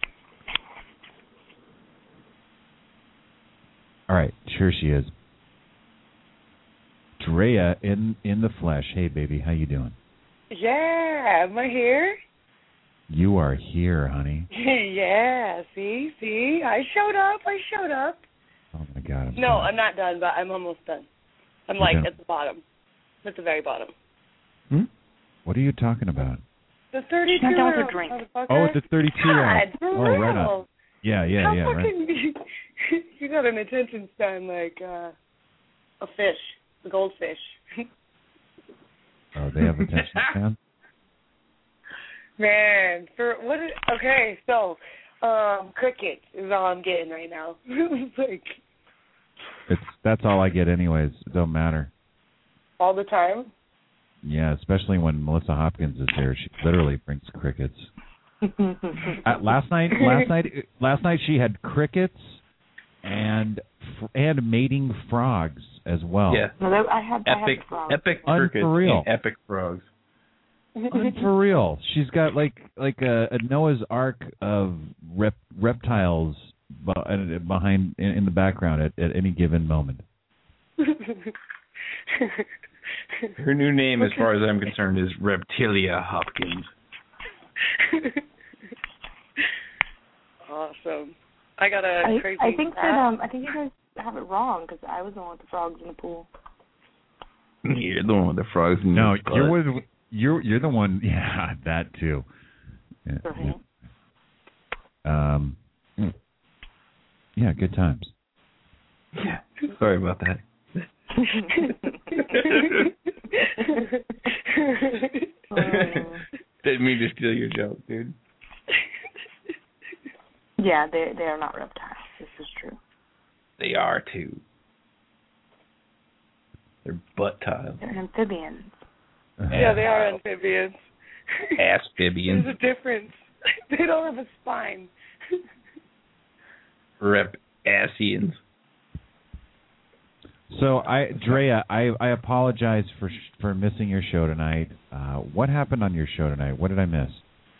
All right, sure she is. Drea in the flesh. Hey baby, how you doing? Yeah, am I here? You are here, honey. Yeah, see? I showed up. Oh, my God. I'm not done, but I'm almost done. I'm at the bottom. At the very bottom. What are you talking about? The 32-year-old drink. Oh, the 32-year-old. Oh, right on. Yeah, right. You got an attention span like a fish, a goldfish. Oh, they have attention span? Man, so cricket is all I'm getting right now. That's all I get anyways. It don't matter. All the time? Yeah, especially when Melissa Hopkins is there. She literally brings crickets. Last night she had crickets and mating frogs as well. Yeah. No, I had frogs. Epic crickets Unreal. and epic frogs. For real. She's got like a Noah's Ark of reptiles behind in the background at any given moment. Her new name, as far as I'm concerned, is Reptilia Hopkins. Awesome. I got a crazy. I think you guys have it wrong because I was the one with the frogs in the pool. You're the one with the frogs in No, the butt. you're the one. Yeah, that too. Yeah, yeah, good times. Yeah, sorry about that. Didn't mean to steal your joke, dude. Yeah, they are not reptiles. This is true. They are too. They're butt tiles. They're amphibians. Yeah, they are amphibians. Asphibians. There's a difference. They don't have a spine. Rep-asians. So, Drea, I apologize for missing your show tonight. What happened on your show tonight? What did I miss?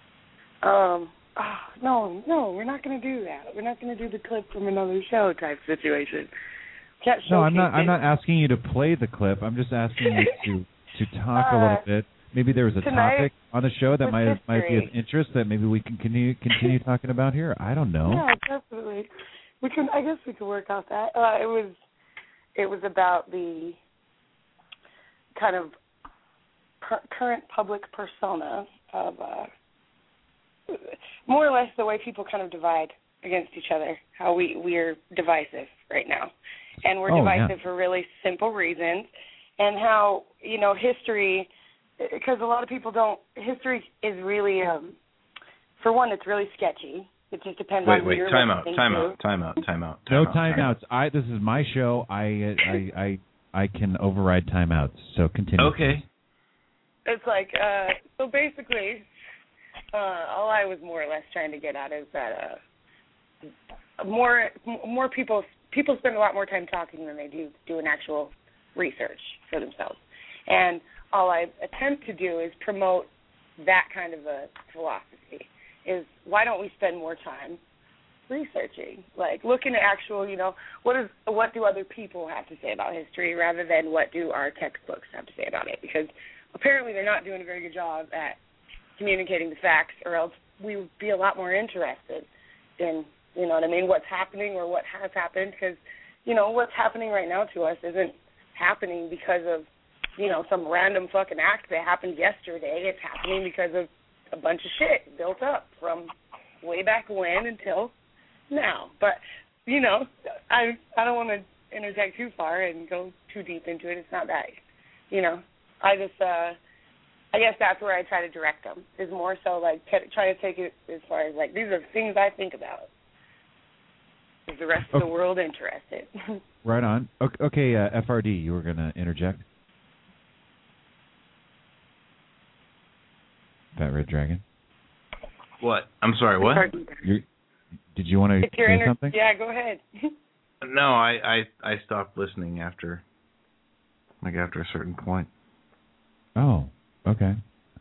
No, we're not going to do that. We're not going to do the clip from another show type situation. No, I'm not asking you to play the clip. I'm just asking you to talk a little bit. Maybe there was a topic on the show that might be of interest that maybe we can continue talking about here. I don't know. Yeah, definitely. I guess we could work out that. It was about the kind of current public persona of more or less the way people kind of divide against each other, how we're divisive right now. And we're divisive for really simple reasons, and how, history, because a lot of people history is really, for one, it's really sketchy. It just depends on who you're listening to. Time out. No timeouts. This is my show. I can override timeouts. So continue. Okay. It's like so basically, all I was more or less trying to get at is that more people spend a lot more time talking than they do an actual research for themselves, and all I attempt to do is promote that kind of a philosophy. Is why don't we spend more time researching, like looking at actual, what do other people have to say about history rather than what do our textbooks have to say about it? Because apparently they're not doing a very good job at communicating the facts, or else we would be a lot more interested in, what's happening or what has happened, because, what's happening right now to us isn't happening because of, some random fucking act that happened yesterday. It's happening because of a bunch of shit built up from way back when until now. But, I don't want to interject too far and go too deep into it. It's not that, I just, I guess that's where I try to direct them, is more so like try to take it as far as like, these are things I think about. Is the rest of the world interested? Right on. Okay, FRD, you were going to interject? Fat Red Dragon? What? I'm sorry, what? Did you want to say something? Yeah, go ahead. No, I stopped listening after a certain point. Oh, okay.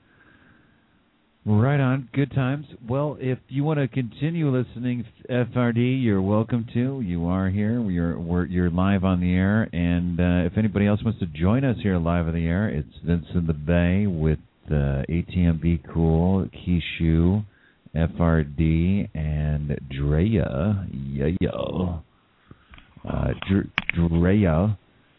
Right on. Good times. Well, if you want to continue listening, FRD, you're welcome to. You are here. You're live on the air. And if anybody else wants to join us here live on the air, it's Vince in the Bay with ATM Be Cool, Kishu, FRD, and Drea. Drea.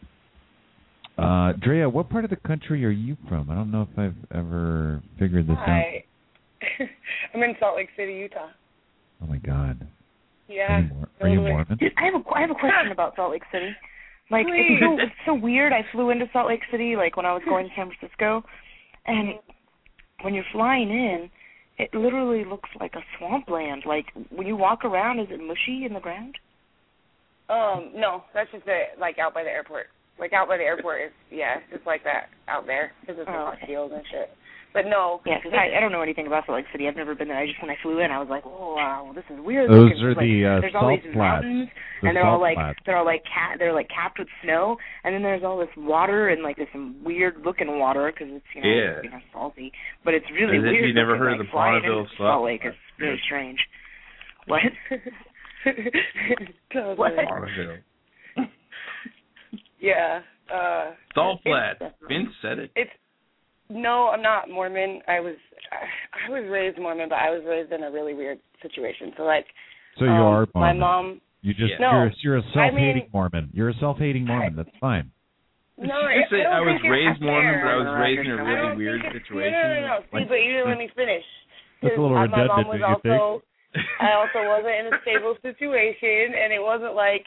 Drea, what part of the country are you from? I don't know if I've ever figured this out. I'm in Salt Lake City, Utah. Oh my God. Yeah. Are you Mormon? Dude, I have a question about Salt Lake City. Like, it's so weird. I flew into Salt Lake City, like, when I was going to San Francisco, and when you're flying in, it literally looks like a swampland. Like, when you walk around, is it mushy in the ground? No, that's just like out by the airport. Like out by the airport is it's just like that out there because it's the fields and shit. But no. Yeah, because I don't know anything about Salt Lake City. I've never been there. When I flew in, I was like, oh wow, this is weird. Those are like, the there's all salt these flats. mountains, and they're all capped with snow, and then there's all this water and like this weird looking water because it's salty, but it's really As if weird. You never heard like, of the Bonneville Salt Lake is really strange. What? What? Yeah. Salt flats. Vince said it. No, I'm not Mormon. I was raised Mormon, but I was raised in a really weird situation. So like, so you are Mormon. My mom. You just you're a self-hating Mormon. You're a self-hating Mormon. That's fine. No, I was raised Mormon, but I was raised in a really weird situation. No. See, but you didn't let me finish. That's a little redundant. My mom was also. I also wasn't in a stable situation, and it wasn't like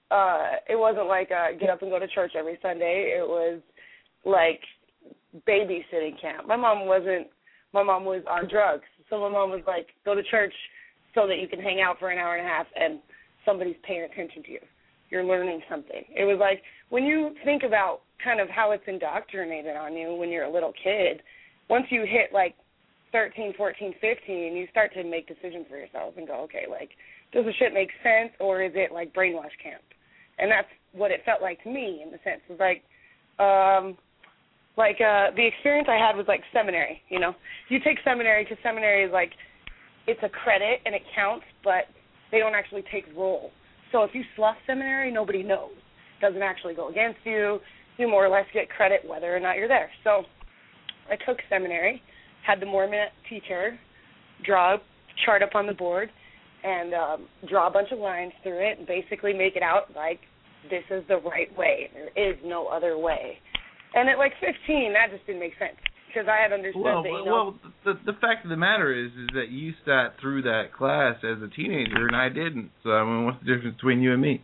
get up and go to church every Sunday. It was like babysitting camp. My mom was on drugs. So my mom was like, go to church so that you can hang out for an hour and a half and somebody's paying attention to you. You're learning something. It was like when you think about kind of how it's indoctrinated on you when you're a little kid, once you hit like 13, 14, 15, you start to make decisions for yourself and go, okay, like, does the shit make sense or is it like brainwash camp? And that's what it felt like to me in the sense. It was like, the experience I had was like seminary, you know. You take seminary because seminary is like, it's a credit and it counts, but they don't actually take roll. So if you slough seminary, nobody knows. It doesn't actually go against you. You more or less get credit whether or not you're there. So I took seminary, had the Mormon teacher draw a chart up on the board and draw a bunch of lines through it and basically make it out like this is the right way. There is no other way. And at like 15, that just didn't make sense because I had understood that, you know. Well, the fact of the matter is that you sat through that class as a teenager and I didn't. So, I mean, what's the difference between you and me?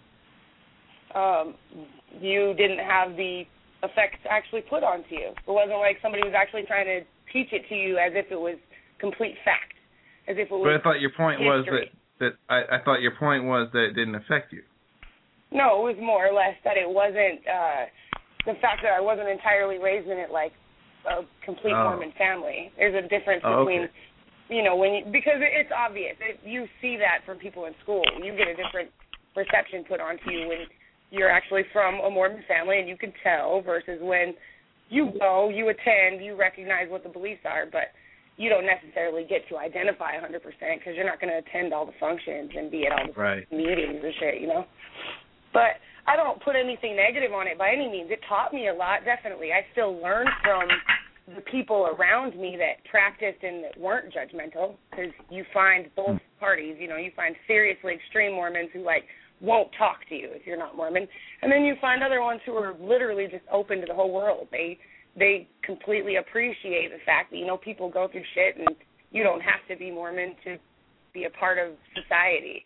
You didn't have the effects actually put onto you. It wasn't like somebody was actually trying to teach it to you as if it was complete fact, as if it was. But I thought your point history. was I thought your point was that it didn't affect you. No, it was more or less that it wasn't the fact that I wasn't entirely raised in it like a complete Mormon family. There's a difference between, you know, because it's obvious. You see that from people in school. You get a different perception put onto you when you're actually from a Mormon family, and you can tell, versus when you go, you attend, you recognize what the beliefs are, but you don't necessarily get to identify 100% because you're not going to attend all the functions and be at all the meetings and shit, you know. But I don't put anything negative on it by any means. It taught me a lot, definitely. I still learned from the people around me that practiced and that weren't judgmental, because you find both parties. You know, you find seriously extreme Mormons who, like, won't talk to you if you're not Mormon, and then you find other ones who are literally just open to the whole world. They completely appreciate the fact that, you know, people go through shit and you don't have to be Mormon to be a part of society.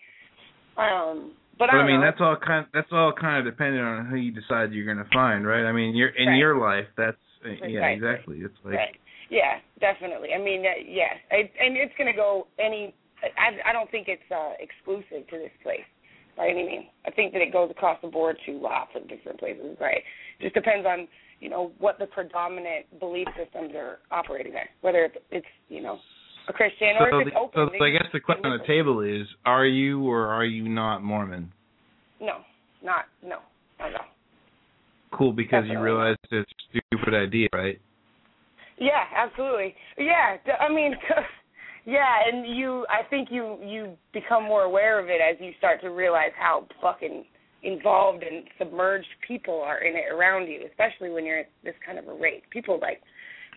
But I mean, know. that's all kind of dependent on who you decide you're going to find, right? I mean, your life. That's exactly. It's like yeah, definitely. I mean, and it's going to go I don't think it's exclusive to this place by any means. I think that it goes across the board to lots of different places, right? It just depends on, you know, what the predominant belief systems are operating there, whether it's you know, a Christian or if it's open. So I guess the question on the table is, are you or are you not Mormon? No, not at all. Cool, because Definitely. you realize it's a stupid idea, right? Yeah, absolutely. Yeah, I mean, yeah, and I think you become more aware of it as you start to realize how fucking involved and submerged people are in it around you, especially when you're at this kind of a rate. People, like,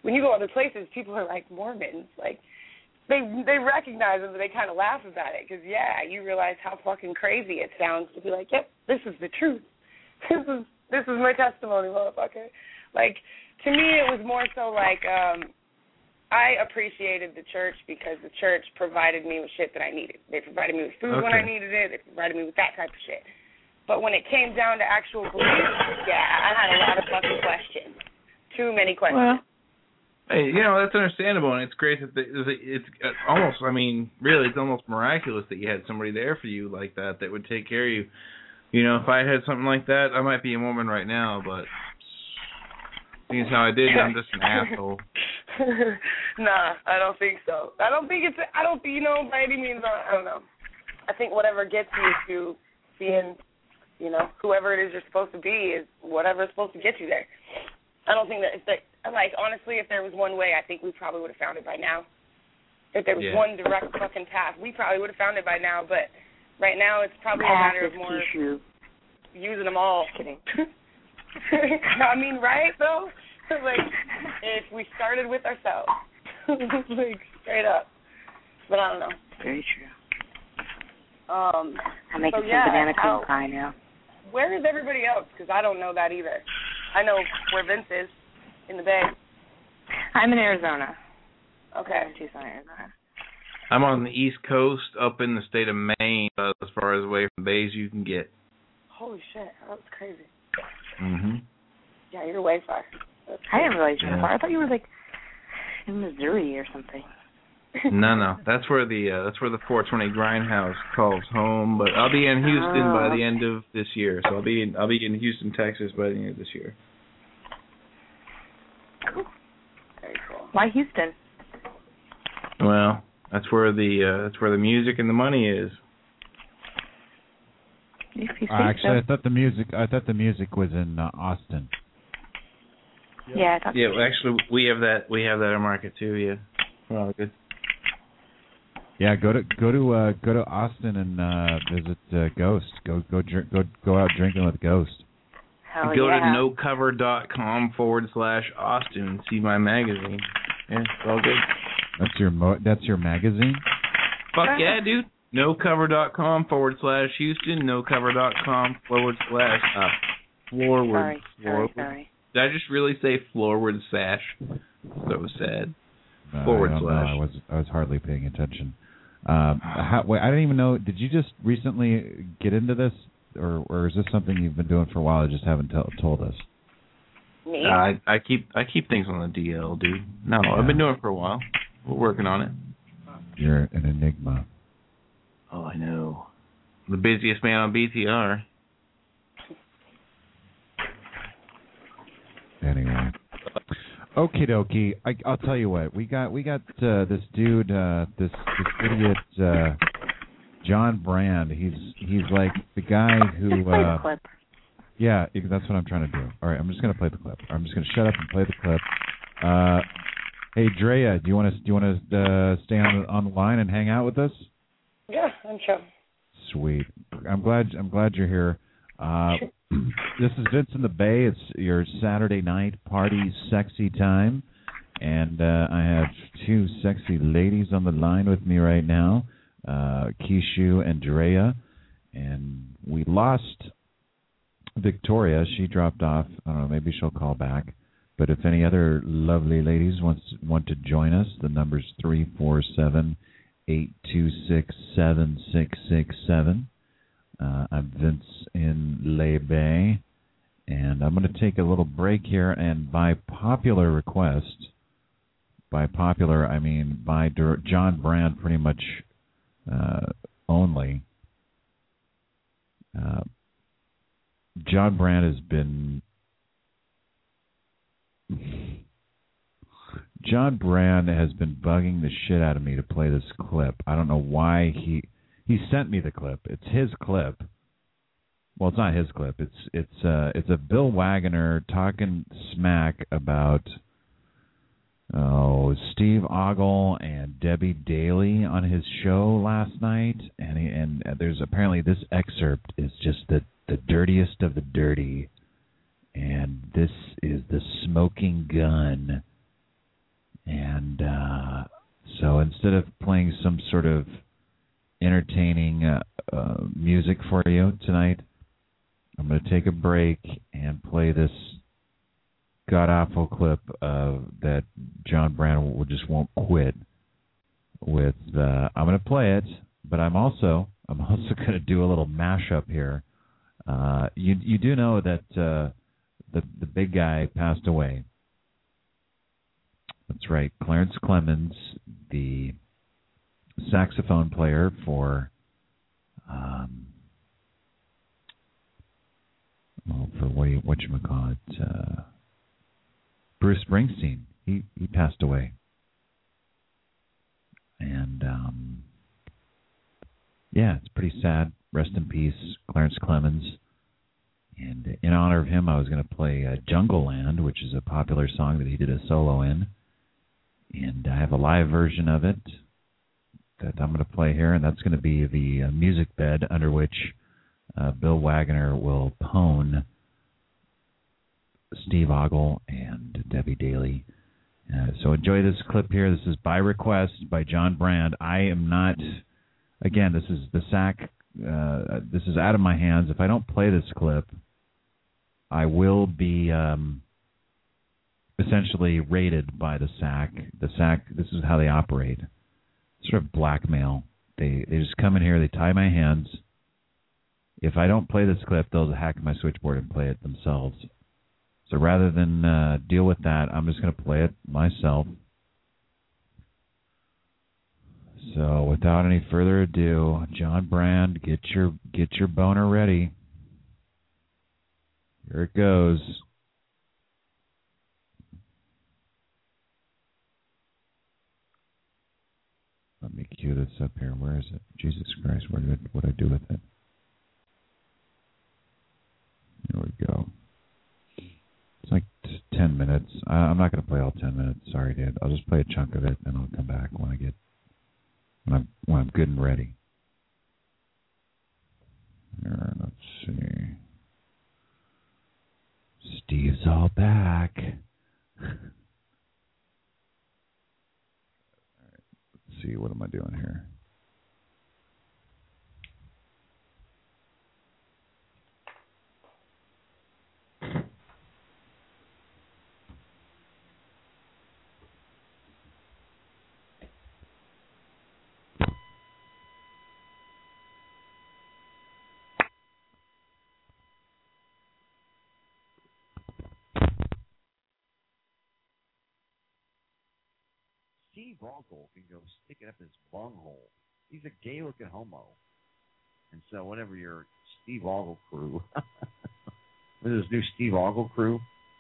when you go other places, people are like Mormons. Like, they recognize them, but they kind of laugh about it because, yeah, you realize how fucking crazy it sounds to be like, yep, this is the truth. This is my testimony, motherfucker. Like, to me, it was more so like I appreciated the church because the church provided me with shit that I needed. They provided me with food when I needed it. They provided me with that type of shit. But when it came down to actual belief, yeah, I had a lot of fucking questions. Too many questions. Well, hey, you know, that's understandable, and it's great that it's almost, I mean, really, it's almost miraculous that you had somebody there for you like that would take care of you. You know, if I had something like that, I might be a woman right now, but seeing as how I did, I'm just an asshole. Nah, I don't think so. I don't think, you know, by any means, I don't know. I think whatever gets you to being, you know, whoever it is you're supposed to be is whatever's supposed to get you there. I don't think that, like, honestly, if there was one way, I think we probably would have found it by now. If there was one direct fucking path, we probably would have found it by now, but right now it's probably a matter of more using them all. Just kidding. I mean, right, though? Like, if we started with ourselves. Like, straight up. But I don't know. Very true. I'm making some banana cream pie now. Where is everybody else? Because I don't know that either. I know where Vince is, in the Bay. I'm in Arizona. Okay. Tucson, Arizona. I'm on the East Coast, up in the state of Maine, as far as away from the Bay as you can get. Holy shit, that's crazy. Mm-hmm. Yeah, you're way far. I didn't realize you were far. I thought you were, like, in Missouri or something. No, that's where the 420 Grindhouse calls home. But I'll be in Houston by the end of this year. So I'll be in Houston, Texas by the end of this year. Cool. Very cool. Why Houston? Well, that's where the music and the money is. Actually, I thought the music was in Austin. Yeah, I thought yeah. Well, actually, we have that in market too. Yeah. Well, good. Yeah, go to Austin and visit Ghost. Go out drinking with Ghost. Go to nocover.com/Austin and see my magazine. Yeah, it's all good. That's your magazine? Fuck yeah, dude. nocover.com/Houston. Nocover.com/ forward. Sorry. Did I just really say forward slash? So sad. / I was hardly paying attention. Wait, I didn't even know. Did you just recently get into this, or is this something you've been doing for a while and just haven't told us? Me? I keep things on the DL, dude. No, yeah. I've been doing it for a while. We're working on it. You're an enigma. Oh, I know. The busiest man on BTR. Anyway. Okie dokie. I'll tell you what. We got this dude, this idiot, John Brand. He's like the guy who. Just play the clip. Yeah, that's what I'm trying to do. All right, I'm just gonna play the clip. I'm just gonna shut up and play the clip. Hey, Drea, do you want to stay on the line and hang out with us? Yeah, I'm sure. Sweet. I'm glad you're here. This is Vince in the Bay. It's your Saturday night party sexy time. And I have two sexy ladies on the line with me right now, Kishu and Drea. And we lost Victoria. She dropped off. I don't know, maybe she'll call back. But if any other lovely ladies want to join us, the number's 347-826-7667. I'm Vince in Le Bay, and I'm going to take a little break here, and by popular request, by popular I mean by John Brand pretty much only, John Brand has been bugging the shit out of me to play this clip. I don't know why he sent me the clip. It's his clip. Well, it's not his clip. It's a Bill Wagner talking smack about Steve Ogle and Debbie Daly on his show last night, and there's apparently this excerpt is just the dirtiest of the dirty, and this is the smoking gun And so instead of playing some sort of entertaining music for you tonight, I'm going to take a break and play this god-awful clip that John Brand just won't quit with. I'm going to play it, but I'm also going to do a little mashup here. You do know that the big guy passed away. That's right, Clarence Clemons, the saxophone player for whatchamacallit, Bruce Springsteen. He passed away. And yeah, it's pretty sad. Rest in peace, Clarence Clemons. And in honor of him, I was going to play Jungle Land, which is a popular song that he did a solo in. And I have a live version of it that I'm going to play here, and that's going to be the music bed under which Bill Wagner will pwn Steve Ogle and Debbie Daly. So enjoy this clip here. This is by request by John Brand. I am not, again, this is the SAC, this is out of my hands. If I don't play this clip, I will be essentially raided by the SAC. The SAC, this is how they operate. Sort of blackmail. They just come in here, they tie my hands. If I don't play this clip, they'll hack my switchboard and play it themselves. So rather than deal with that, I'm just going to play it myself. So without any further ado, John Brand, get your boner ready. Here it goes. Let me cue this up here. Where is it? Jesus Christ, what I do with it? Here we go. It's like 10 minutes. I'm not going to play all 10 minutes. Sorry, dude. I'll just play a chunk of it, and I'll come back when I'm good and ready. Here, let's see. Steve's all back. All right. Let's see. What am I doing here? Steve Ogle can go stick it up his bunghole. He's a gay-looking homo. And so whenever your Steve Ogle crew, with his new Steve Ogle crew,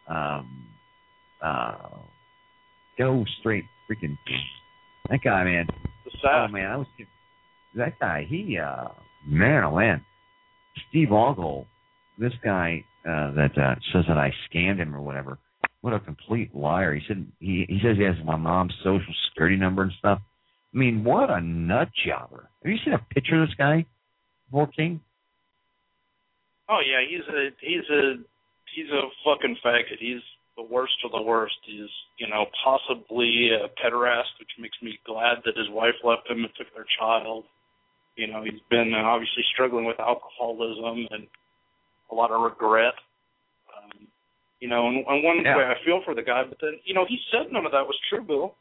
go straight freaking that guy, man. Oh, man, that guy, he, man, oh, man. Steve Ogle, this guy that says that I scammed him or whatever, what a complete liar. He said he says he has my mom's social security number and stuff. I mean, what a nut jobber. Have you seen a picture of this guy, King? Oh yeah, he's a fucking faggot. He's the worst of the worst. He's, possibly a pederast, which makes me glad that his wife left him and took their child. He's been obviously struggling with alcoholism and a lot of regret. And one way I feel for the guy, but then, he said none of that was true, Bill.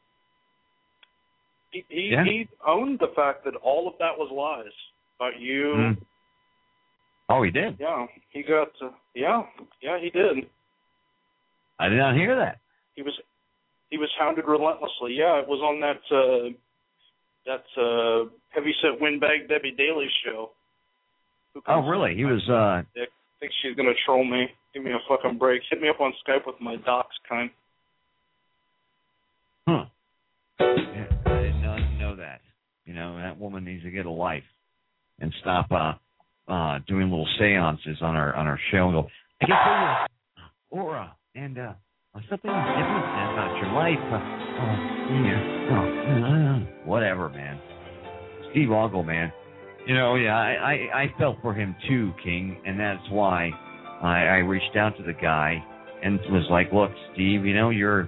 He owned the fact that all of that was lies about you. Mm. Oh, he did? Yeah, he got, he did. I did not hear that. He was hounded relentlessly. Yeah, it was on that heavyset windbag Debbie Daly show. Oh, really? He was, I think she's going to troll me. Give me a fucking break. Hit me up on Skype with my docs, kind. Huh. Yeah, I did not know that. That woman needs to get a life and stop doing little seances on our show and go, I can tell you aura and something different about your life. Whatever, man. Steve Ogle, man. I felt for him too, King, and that's why I reached out to the guy and was like, look, Steve, you're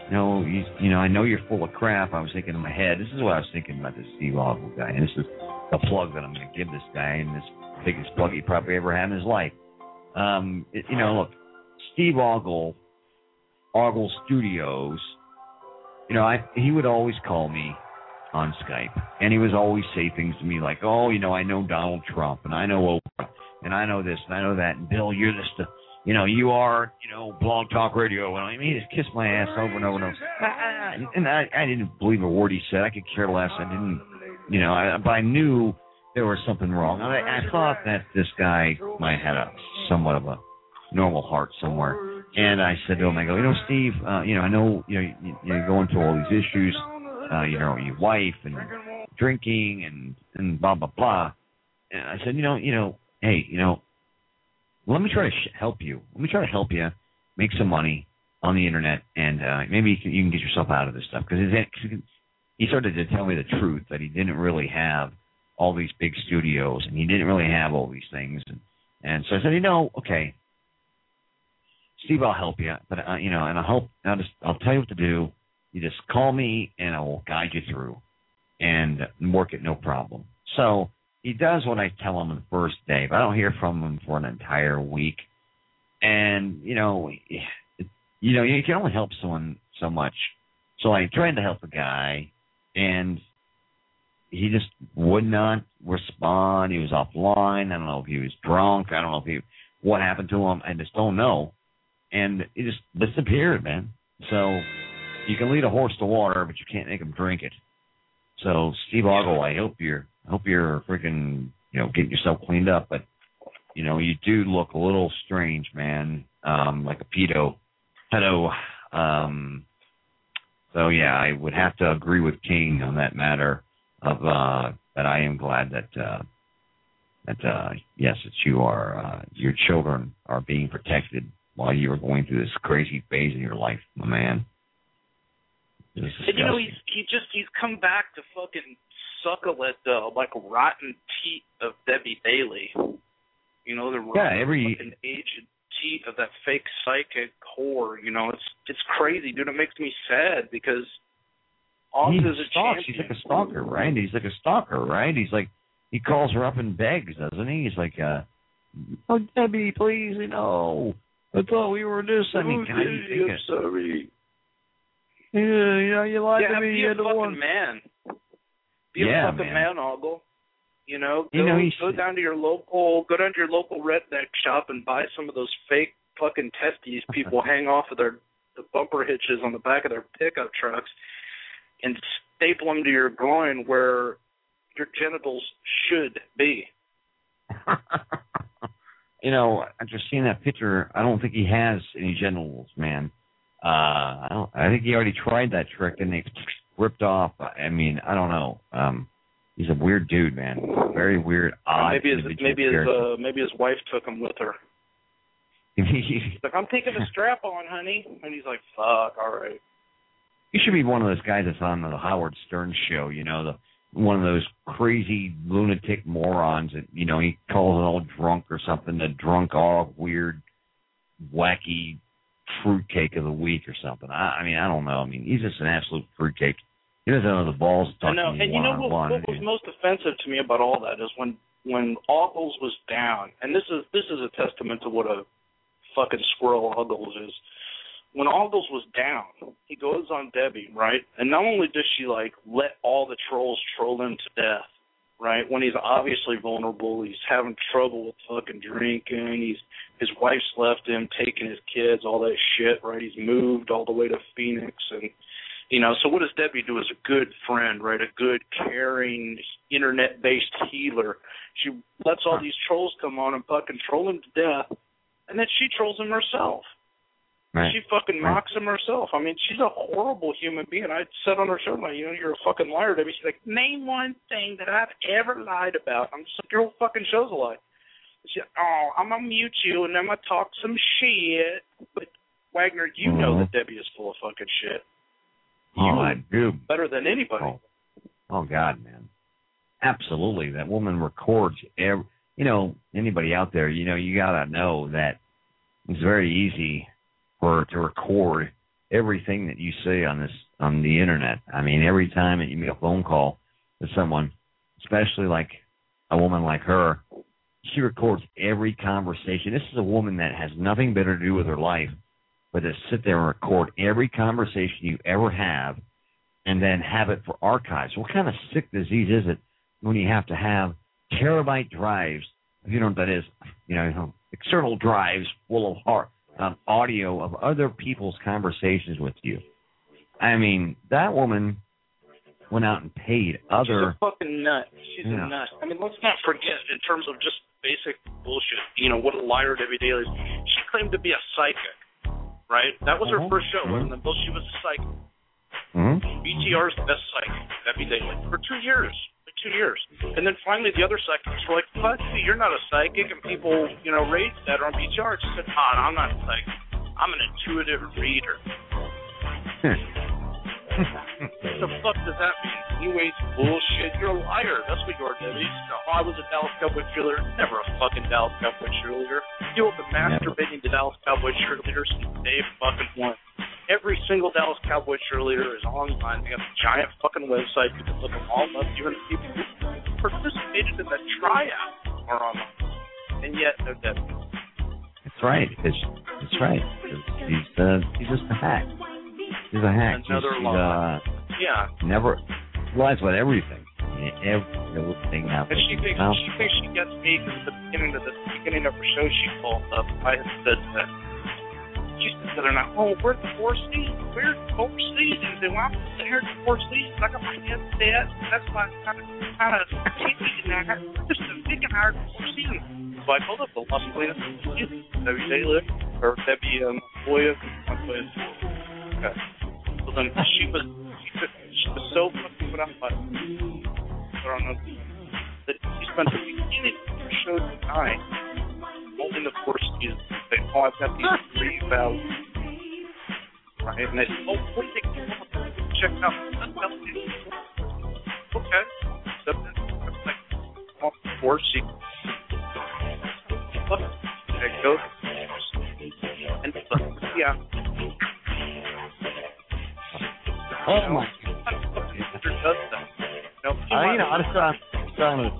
I know you're full of crap. I was thinking in my head, this is what I was thinking about this Steve Ogle guy, and this is the plug that I'm going to give this guy, and this biggest plug he probably ever had in his life. Look, Steve Ogle Studios, he would always call me on Skype, and he would always say things to me like, oh, I know Donald Trump, and I know Oprah, and I know this, and I know that, and Bill, you're this, you are, Blog Talk Radio, and he just kissed my ass over and over and over, and I didn't believe a word he said. I could care less. I didn't, but I knew there was something wrong. I thought that this guy might have somewhat of a normal heart somewhere. And I said to him, I go, Steve, I know you're going through all these issues, your wife and drinking and blah blah blah. And I said, hey, let me try to help you. Let me try to help you make some money on the internet, and maybe you can get yourself out of this stuff. Because he started to tell me the truth that he didn't really have all these big studios, and he didn't really have all these things. And so I said, okay, Steve, I'll help you, but and I'll tell you what to do. You just call me, and I will guide you through, and work it no problem. So he does what I tell him the first day, but I don't hear from him for an entire week. And you can only help someone so much. So I tried to help the guy, and he just would not respond. He was offline. I don't know if he was drunk. I don't know what happened to him. I just don't know. And he just disappeared, man. So you can lead a horse to water, but you can't make him drink it. So Steve Ogle, I hope you're freaking getting yourself cleaned up. But you do look a little strange, man, like a pedo. Hello. So yeah, I would have to agree with King on that matter. Of that, I am glad that yes, that you are your children are being protected while you are going through this crazy phase in your life, my man. And he's come back to fucking suckle at the rotten teat of Debbie Bailey. The rotten fucking aged teat of that fake psychic whore. It's crazy, dude. It makes me sad because Oz is a champion. He's like a stalker, right? He's like, he calls her up and begs, doesn't he? He's like, oh, Debbie, please, I thought we were this. I mean, God, I'm sorry. Yeah, you lied to me. Be a fucking man. Be a fucking man, Ogle. Go down to your local redneck shop and buy some of those fake fucking testes people hang off of the bumper hitches on the back of their pickup trucks, and staple them to your groin where your genitals should be. After seeing that picture, I don't think he has any genitals, man. I think he already tried that trick and they ripped off. I mean, I don't know. He's a weird dude, man. Very weird, odd. Maybe his wife took him with her. He's like, I'm taking the strap on, honey, and he's like, fuck, all right. He should be one of those guys that's on the Howard Stern show, one of those crazy lunatic morons that, he calls it all drunk or something, the drunk, all weird, wacky fruitcake of the week or something. I don't know. I mean, he's just an absolute fruitcake. He doesn't have the balls to talk to me one-on-one. What was most offensive to me about all that is when Ogles was down, and this is a testament to what a fucking squirrel Ogles is. When Ogles was down, he goes on Debbie, right? And not only does she let all the trolls troll him to death, right? When he's obviously vulnerable, he's having trouble with fucking drinking, his wife's left him, taking his kids, all that shit, right? He's moved all the way to Phoenix, and so what does Debbie do as a good friend, right? A good, caring, internet-based healer. She lets all these trolls come on and fucking troll him to death, and then she trolls him herself. Right. She fucking mocks him herself. I mean, she's a horrible human being. I said on her show, you're a fucking liar, Debbie. She's like, name one thing that I've ever lied about. I'm just like, your whole fucking show's a lie. She's like, I'm going to mute you, and I'm going to talk some shit. But, Wagner, you know that Debbie is full of fucking shit. I do. Better than anybody. Oh, God, man. Absolutely. That woman records anybody out there, you got to know that it's very easy for her to record everything that you say on the internet. I mean, every time that you make a phone call to someone, especially like a woman like her, she records every conversation. This is a woman that has nothing better to do with her life but to sit there and record every conversation you ever have and then have it for archives. What kind of sick disease is it when you have to have terabyte drives, if you know what that is, external drives full of audio of other people's conversations with you? I mean, that woman went out and paid other... She's a fucking nut. She's a nut. I mean, let's not forget, in terms of just basic bullshit, what a liar Debbie Daly is. She claimed to be a psychic, right? That was her first show, wasn't it? Well, she was a psychic. BTR's best psychic, Debbie Daly, for 2 years. Like 2 years. And then finally the other psychics were like, fuck you, you're not a psychic. And people, raised that on BTR. She said, I'm not a psychic. I'm an intuitive reader. What the fuck does that mean? New Age bullshit. You're a liar. That's what you are, Debbie. I was a Dallas Cowboy cheerleader. Never a fucking Dallas Cowboy cheerleader. You have been masturbating to Dallas Cowboy cheerleaders since day fucking one. Every single Dallas Cowboy cheerleader is online. They have a giant fucking website. You can look them all up. Even the people who participated in the tryout are online. And yet, they're dead. That's right. That's right. He's just a hack. He's a hack. Another lie. Yeah. Never lies about everything. Everything happens. And she thinks she gets me because at the beginning of her show she called up. I had said that. She said the other night, we're at the Four Seasons. We're at the Four Seasons. And when I'm here at the Four Seasons, I got my head set. That's why I'm kind of cheeky. And I just thinking I heard the Four Seasons. So I told her the Las Vegas Debbie Daly, or Debbie Boya. Okay. So then she was so fucking put out by I don't know that she spent the beginning of her show tonight holding the Four Seasons. They I've got these 3,000. Right? And they said, what do you think? Check it out. Okay. So that's like off the Four Seasons. There it goes. And yeah. Oh my God. I'm trying to.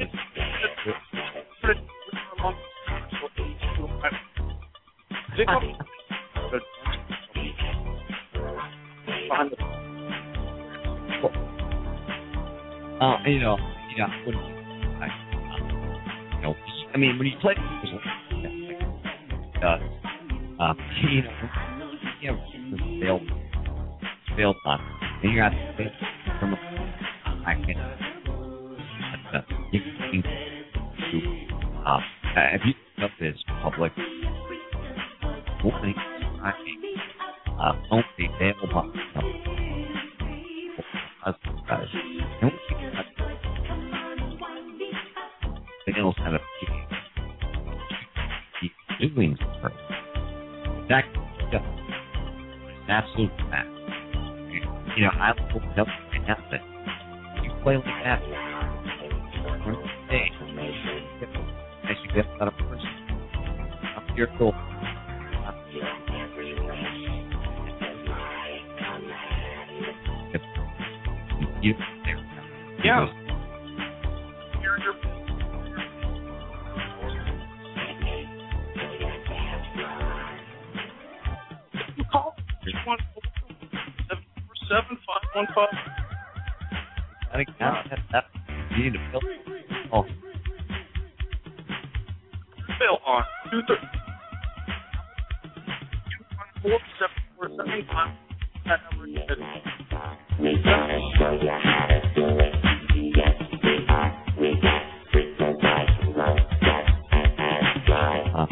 I mean, when you play, failed on, and you got from I can. If you up this public, only available. Sales have a keep doing that. Absolute fact. I will help you happen. You play like that. Hey, I should get out of person. I'm your goal. You there. Yeah. Call 747-515. I think now that you need to fill. Oh. Fill on 214-747-5. That number is we gotta show you how to do it. We got freaking lights, love, gas, and drive.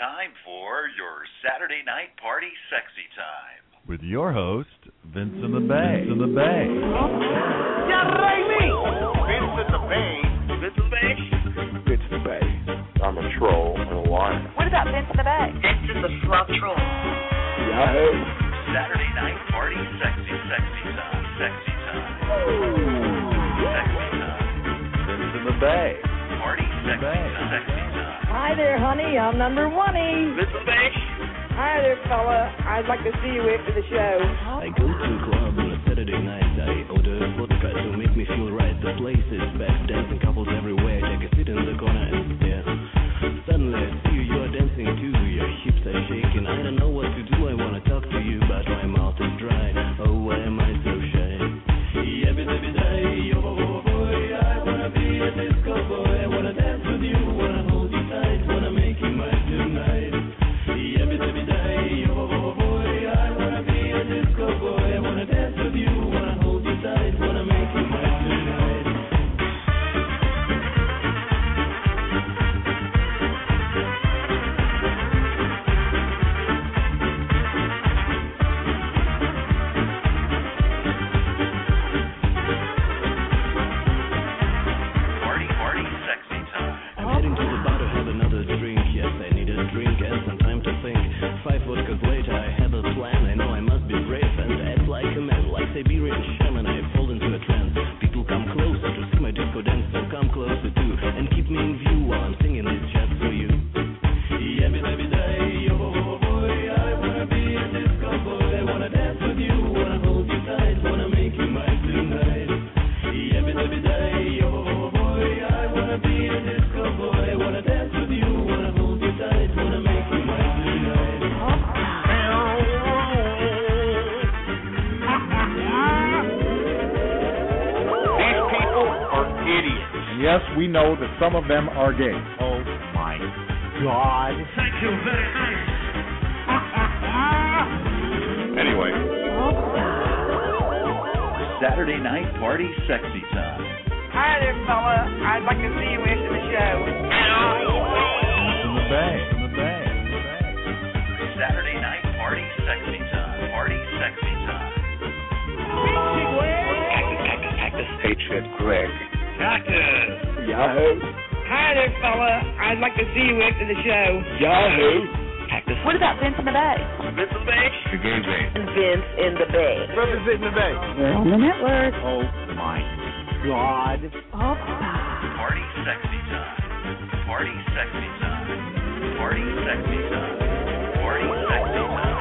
time for your Saturday night party sexy time. With your host, Vince in the Bay. Vince in the Bay. Vince in the Bay. Vince in the Bay. Vince in the Bay. I'm a troll and a liar. What about Vince in the Bay? Vince is a slug troll. Yahoo! Saturday night party sexy time. Sexy time. Sexy time. Vince in the Bay. Party sexy time. Sexy time. Hi there, honey. I'm number one-y. Vince in the Bay. Hi there, fella. I'd like to see you after the show. I go to a club on a Saturday night. I order vodka to make me feel right. The place is packed, dancing couples everywhere. Take a seat in the corner and stare. Suddenly I see you are dancing too. Your hips are shaking. I don't know what to do. I wanna talk to you, but my mouth is dry. Oh, why am I so shy? Every day, oh boy, I wanna be a disco boy. I wanna dance with you, wanna hold you tight, wanna make you mine tonight. Every day, oh boy, I wanna be a disco boy. I wanna dance with you, wanna hold you tight, wanna make you mine tonight. Party sexy time. I'm heading to the bar to have another drink. Yes, I need a drink and some time to think. 5 vodkas later, I have a plan. I know I must be brave and act like a man. Like Siberian shaman, I fall into a trance. People come closer to see my disco dance, so come closer too and keep me in view while I'm singing this just for you. Every day, oh boy, I wanna be a disco boy. I wanna dance with you, wanna hold you tight, wanna make you mine tonight. Every day, oh boy, I wanna be a disco boy. I wanna dance with you, wanna hold you tight, wanna make you mine tonight. These people are idiots. And yes, we know that some of them are gay. Oh my God. Thank you very much. Anyway, Saturday night party sexy time. Hi there, fella. I'd like to see you after the show. In the Bay. In the Bay. Saturday night party sexy time. Party sexy time. Cactus. Hey, shit, Greg. Cactus. Yahoo! Hi there, fella. I'd like to see you after the show. Yahoo! Cactus. What about Vince in the Bay? Vince in the Bay. The game's in. And Vince in the Bay. representing the Bay. We're on the network. Oh my God. Party sexy time. Party sexy time. Party sexy time. Party sexy time.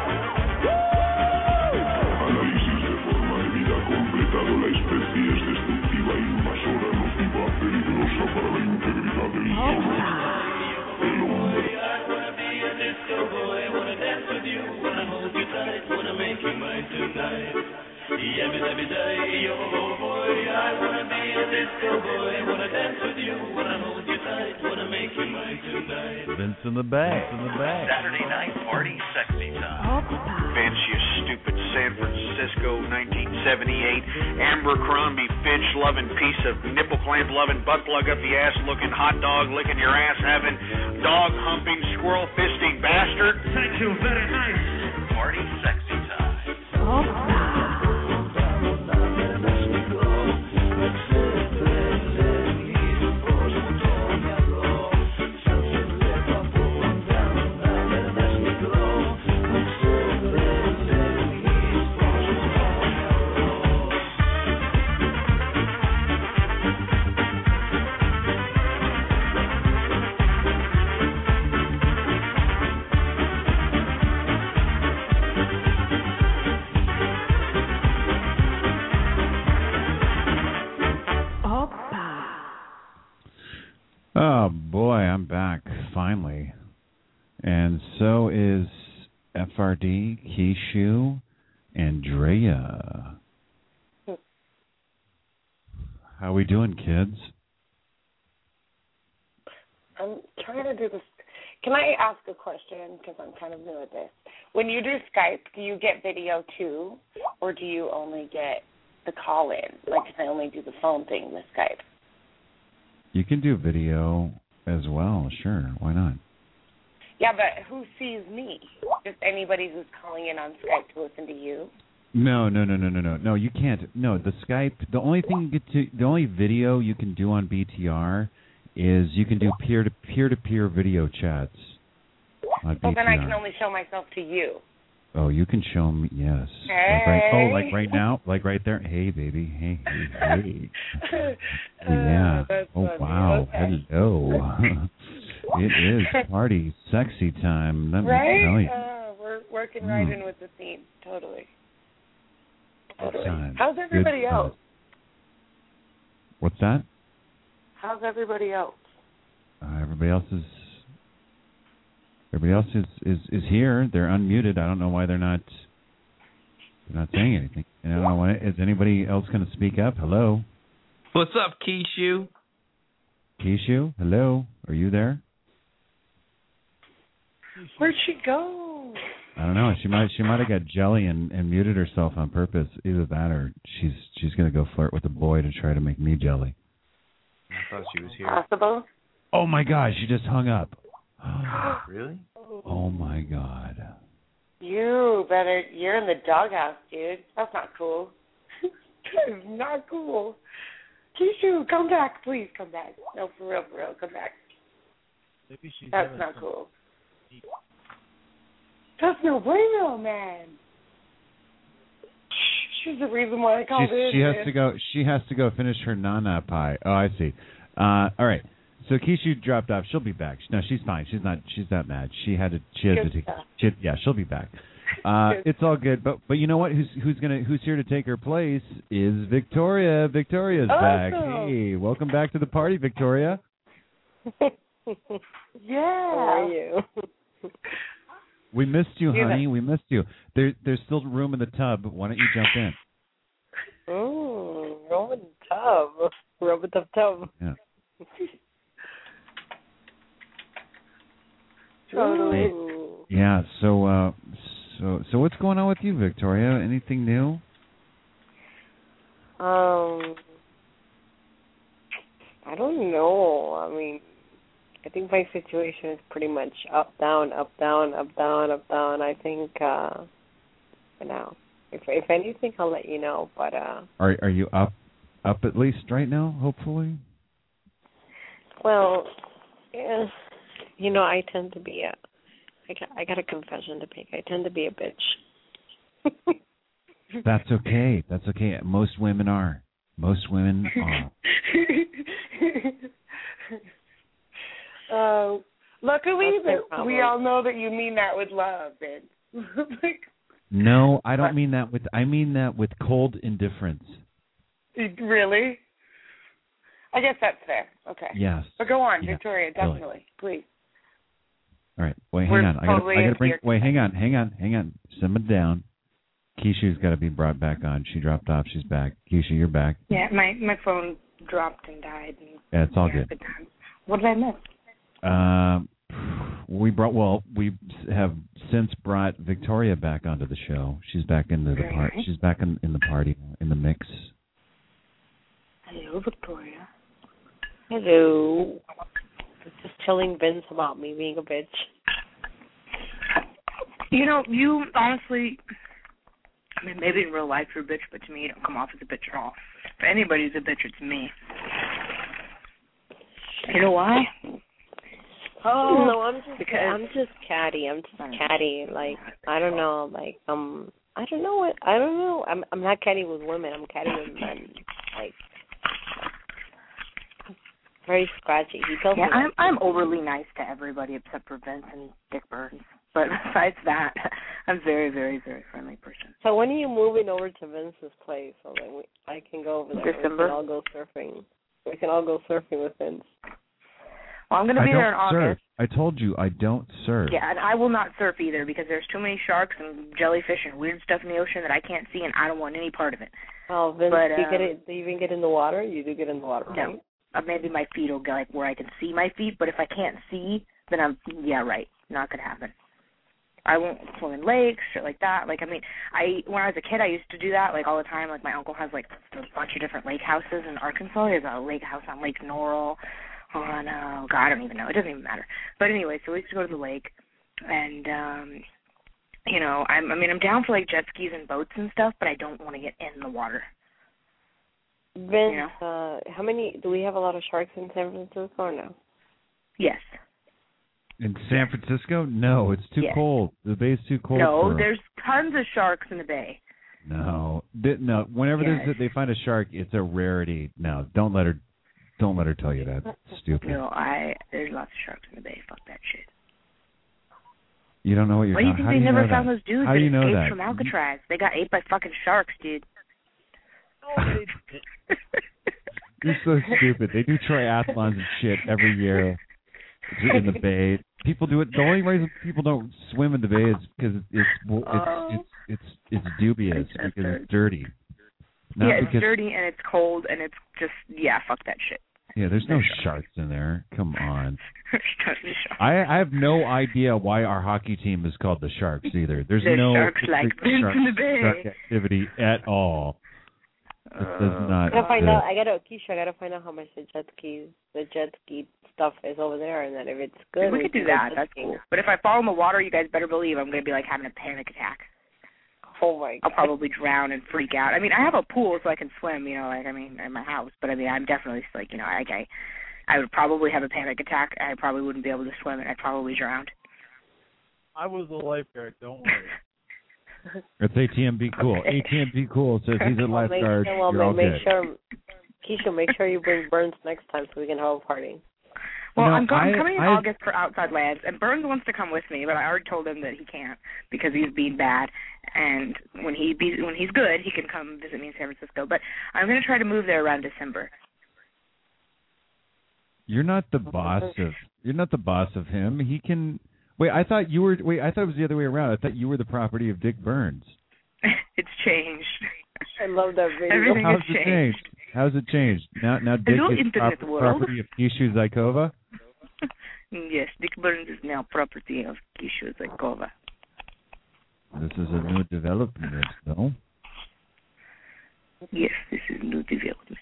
Análisis de forma de vida completado. La especie es destructiva, invasora, nociva, peligrosa para la integridad del hombre. El hombre. Disco boy, wanna dance with you, wanna hold you tight, wanna make you mine tonight. Every day, oh boy, I wanna be a disco boy, wanna dance with you, wanna hold you tight, wanna make you mine tonight. Vince in the Bay. In the Bay. Saturday night party sexy time. Vince, you stupid San Francisco 1978 Abercrombie Fitch loving piece of nipple clamp loving, butt plug up the ass looking, hot dog licking your ass having, dog humping, squirrel fisting bastard. Thank you very much. Party sexy time. Oh boy, I'm back finally, and so is FRD, Keishu, Andrea. How we doing, kids? I'm trying to do this. Can I ask a question? Because I'm kind of new at this. When you do Skype, do you get video too, or do you only get the call in? Like, can I only do the phone thing with Skype? You can do video as well, sure. Why not? Yeah, but who sees me? Just anybody who's calling in on Skype to listen to you. No. No, you can't. No, the Skype. The only thing you get to, the only video you can do on BTR is you can do peer-to-peer video chats on BTR. Well, then I can only show myself to you. Oh, you can show me. Yes. Hey. Like right now, like right there. Hey, baby. Hey. Yeah. That's Oh, funny. wow. Okay. Hello. It is party sexy time. Let me Right? tell you. We're working right in with the theme. Totally. Time. How's everybody Good else? What's that? How's everybody else? Everybody else is here. They're unmuted. I don't know why they're not saying anything. And I don't know why. Is anybody else going to speak up? Hello? What's up, Keishu? Keishu? Hello? Are you there? Where'd she go? I don't know. She might have got jelly and muted herself on purpose. Either that or she's going to go flirt with a boy to try to make me jelly. I thought she was here. Possible? Oh, my gosh. She just hung up. Really? Oh, my God. You're in the doghouse, dude. That's not cool. That is not cool. Keishu, come back. Please come back. No, for real, come back. Maybe she's That's not cool. That's no bueno, man. She's the reason why I called in. She has to go finish her nana pie. Oh, I see. All right. So Keishu dropped off. She'll be back. No, she's fine. She's not mad. She'll be back. It's all good. But you know what? Who's here to take her place is Victoria. Victoria's back. Hey, welcome back to the party, Victoria. Yeah. How are you? We missed you, honey. We missed you. There's still room in the tub. Why don't you jump in? Room in the tub. Rub it tub. Yeah. Totally. Yeah. So what's going on with you, Victoria? Anything new? I don't know. I mean, I think my situation is pretty much up, down, up, down, up, down, up, down. I think for now. If anything, I'll let you know. But are you up at least right now? Hopefully. Well, yeah, I tend to be I got a confession to make. I tend to be a bitch. That's okay. That's okay. Most women are. Luckily, we all know that you mean that with love, bitch. No, I don't mean that with. I mean that with cold indifference. Really? I guess that's fair. Okay. Yes. But go on, Yeah, Victoria. Definitely, please. All right. Wait, hang on. I gotta bring. Wait, hang on. Simmer down. Keisha's got to be brought back on. She dropped off. She's back. Keisha, you're back. Yeah, my phone dropped and died. And Yeah, it's all good. What did I miss? We have since brought Victoria back onto the show. She's back into the part. She's back in the party, in the mix. Hello, Victoria. Hello. Just telling Vince about me being a bitch. You honestly, I mean, maybe in real life you're a bitch, but to me you don't come off as a bitch at all. If anybody's a bitch, it's me. You know why? Oh no, I'm just catty. Like I don't know. Like I don't know. I'm not catty with women. I'm catty with men. Like very scratchy. He tells me. I'm overly nice to everybody except for Vince and Dick Burns. But besides that, I'm a very, very, very friendly person. So when are you moving over to Vince's place? So that I can go over there. December. We can all go surfing. We can all go surfing with Vince. Well, I'm going to be there in August. I told you I don't surf. Yeah, and I will not surf either because there's too many sharks and jellyfish and weird stuff in the ocean that I can't see, and I don't want any part of it. Oh, Vince, do you even get in the water? You do get in the water, right? No. Maybe my feet will go like where I can see my feet, but if I can't see, then not going to happen. I won't swim in lakes, shit like that. Like, I mean, when I was a kid, I used to do that, like, all the time. Like, my uncle has, like, a bunch of different lake houses in Arkansas. He has a lake house on Lake Norrell, I don't even know. It doesn't even matter. But anyway, so we used to go to the lake, And I'm down for like jet skis and boats and stuff, but I don't want to get in the water. Vince, how many do we have? A lot of sharks in San Francisco or no? Yes. In San Francisco? No, it's too cold. The bay's too cold. No, there's tons of sharks in the bay. No. Whenever they find a shark, it's a rarity. No, don't let her tell you that. Stupid. No, there's lots of sharks in the bay. Fuck that shit. You don't know what you're talking about. Why do you think they never found those dudes that escaped from Alcatraz? They got ate by fucking sharks, dude. You're so stupid. They do triathlons and shit every year in the bay. People do it. The only reason people don't swim in the bay is because it's dubious because it's dirty. It's dirty and it's cold and it's just fuck that shit. Yeah, there's no sharks in there. Come on. I have no idea why our hockey team is called the Sharks either. There's no sharks like Vince in the bay. Shark activity at all. It does not. I gotta find out. I gotta find out how much the jet ski stuff is over there, and then if it's good, we could do that. That's cool. But if I fall in the water, you guys better believe I'm gonna be like having a panic attack. Oh my God. I'll probably drown and freak out. I mean, I have a pool so I can swim, in my house. But I mean, I'm definitely I would probably have a panic attack. I probably wouldn't be able to swim, and I'd probably drown. I was a lifeguard. Don't worry. It's ATMB Cool. Okay. ATMB Cool says he's a lifeguard. Keisha, make sure you bring Burns next time so we can have a party. Well, I'm coming in August for Outside Lands, and Burns wants to come with me, but I already told him that he can't because he's being bad. And when he's good, he can come visit me in San Francisco. But I'm going to try to move there around December. You're not the boss of him. He can. I thought it was the other way around. I thought you were the property of Dick Burns. It's changed. I love that video. Everything has changed. How's it changed? Now Dick is property of Kishu Zykova? Yes, Dick Burns is now property of Kishu Zykova. This is a new development, though. Yes, this is new development.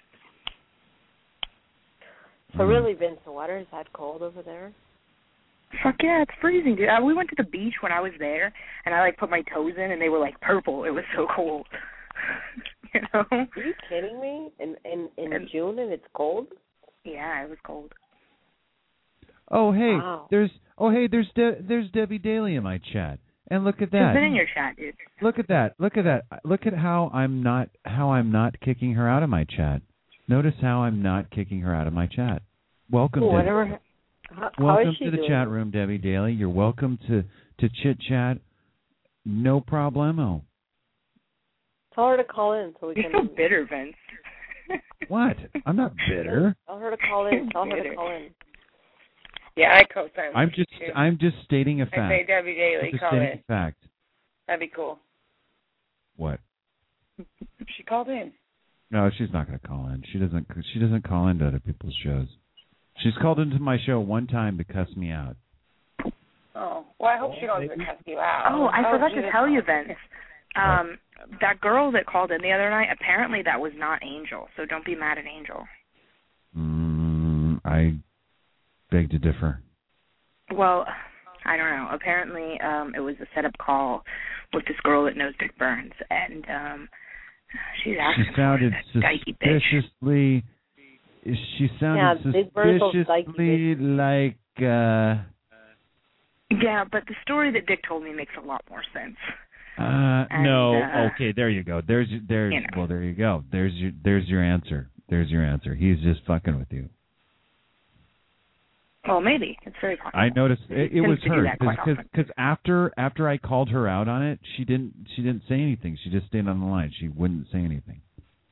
So really, Vince, the water is that cold over there? Fuck yeah, it's freezing, dude. We went to the beach when I was there, and I put my toes in, and they were purple. It was so cold. Are you kidding me? In June and it's cold? Yeah, it was cold. Oh hey, wow. there's Debbie Daly in my chat, and look at that. She's been in your chat, dude. Look at that. Look at how I'm not kicking her out of my chat. Notice how I'm not kicking her out of my chat. Welcome, Debbie. Welcome to the chat room, Debbie Daly. You're welcome to chit chat. No problemo. Tell her to call in so we can. You're so bitter, Vince. What? I'm not bitter. Tell her to call in. Yeah, I co-sign. I'm just stating a fact. I say Debbie Daly, call in. A fact. That'd be cool. What? She called in. No, she's not going to call in. She doesn't call into other people's shows. She's called into my show one time to cuss me out. Oh, well, I hope she doesn't cuss you out. Oh, I forgot to tell you, Vince. That girl that called in the other night, apparently that was not Angel, so don't be mad at Angel. I beg to differ. Well, I don't know. Apparently it was a set-up call with this girl that knows Dick Burns, and she sounded suspiciously... She sounded suspiciously like... Yeah, but the story that Dick told me makes a lot more sense. Okay, there you go. Well, there you go. There's your answer. There's your answer. He's just fucking with you. Well, maybe it's very possible. I noticed it was her because after I called her out on it, she didn't say anything. She just stayed on the line. She wouldn't say anything.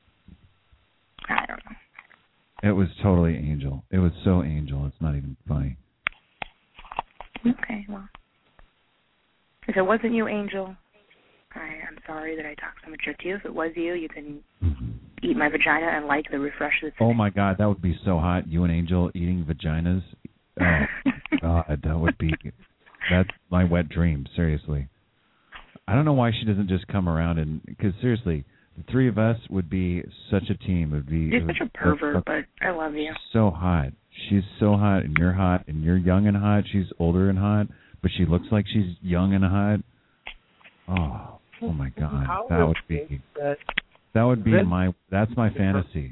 I don't know. It was totally Angel. It was so Angel. It's not even funny. Okay, well, if it wasn't you, Angel, I'm sorry that I talked so much shit to you. If it was you, you can eat my vagina and like the refresh that's Oh my God, that would be so hot. You and Angel eating vaginas. Oh God, that's my wet dream. Seriously, I don't know why she doesn't just come around because seriously, the three of us would be such a team. You're such a pervert, but I love you. So hot. She's so hot, and you're hot, and you're young and hot. She's older and hot. but she looks like she's young and hot. Oh my God, that would be that's my fantasy.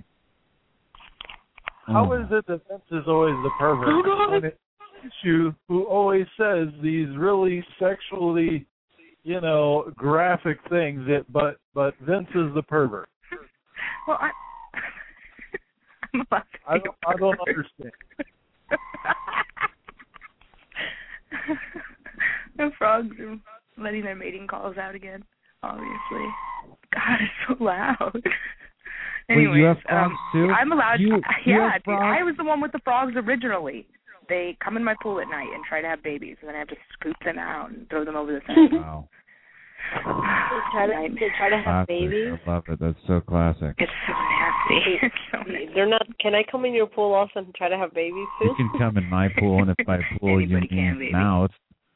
How is it that Vince is always the pervert? When it's you who always says these really sexually, graphic things. But Vince is the pervert. Well, I'm allowed to I don't understand. The frogs are letting their mating calls out again. Obviously, God, it's so loud. Anyways, wait, you have frogs too? I'm allowed. You Yeah, have dude, frogs? I was the one with the frogs originally. They come in my pool at night and try to have babies, and then I have to scoop them out and throw them over the fence. Wow. They try to have Classic. babies. I love it. That's so classic. It's so nasty. It's so nasty. They're not. Can I come in your pool also and try to have babies too? You can come in my pool, and if by pool you Anybody can, mean baby. mouth.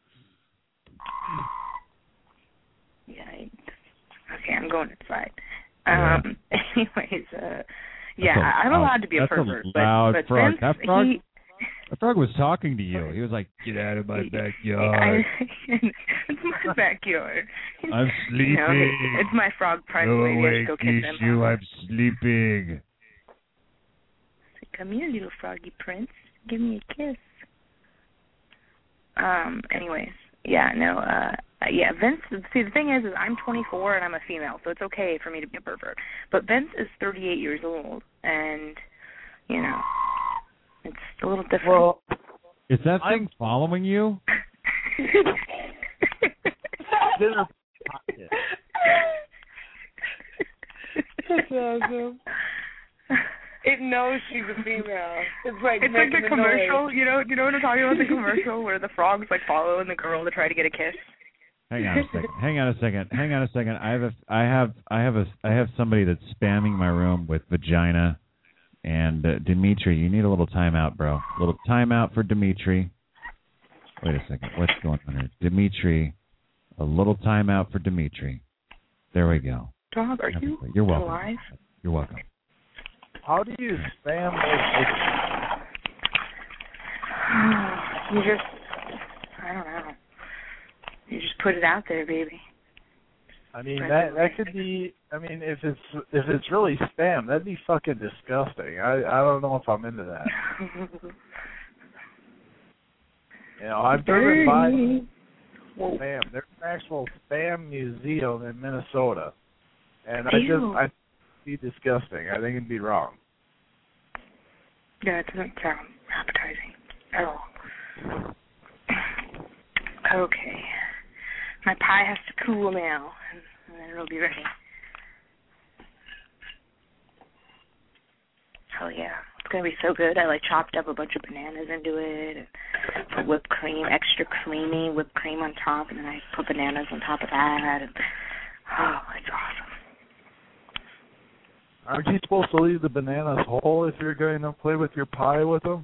Yikes. Okay, I'm going inside. Yeah. Anyways, I'm allowed to be a pervert. That's a loud but frog. Vince, That frog was talking to you. He was like, "Get out of my backyard." It's my backyard. I'm sleeping. It's my frog private Go lady. I away, should go kiss them. you. I'm sleeping. Come here, little froggy prince. Give me a kiss. Anyways, Vince. See, the thing is I'm 24 and I'm a female, so it's okay for me to be a pervert. But Vince is 38 years old, and it's a little different. Well, is that thing following you? Dinner. That's awesome. It knows she's a female. It's like the commercial. Noise. You know what I'm talking about? The commercial where the frogs following the girl to try to get a kiss. Hang on a second. I have somebody that's spamming my room with vagina. And Dimitri, you need a little timeout, bro. A little timeout for Dimitri. Wait a second. What's going on here? Dimitri, a little timeout for Dimitri. There we go. Dog, are You're welcome. alive? You're welcome. How do you spam You just, I don't know. You just put it out there, baby. I mean that could be. I mean, if it's really spam, that'd be fucking disgusting. I don't know if I'm into that. I've driven by spam. There's an actual spam museum in Minnesota, and I'd be disgusting. I think it'd be wrong. Yeah, it doesn't sound appetizing at all. Okay. My pie has to cool now, and then it'll be ready. Oh, yeah. It's going to be so good. I, chopped up a bunch of bananas into it, and put whipped cream, extra creamy whipped cream on top, and then I put bananas on top of that. And, it's awesome. Aren't you supposed to leave the bananas whole if you're going to play with your pie with them?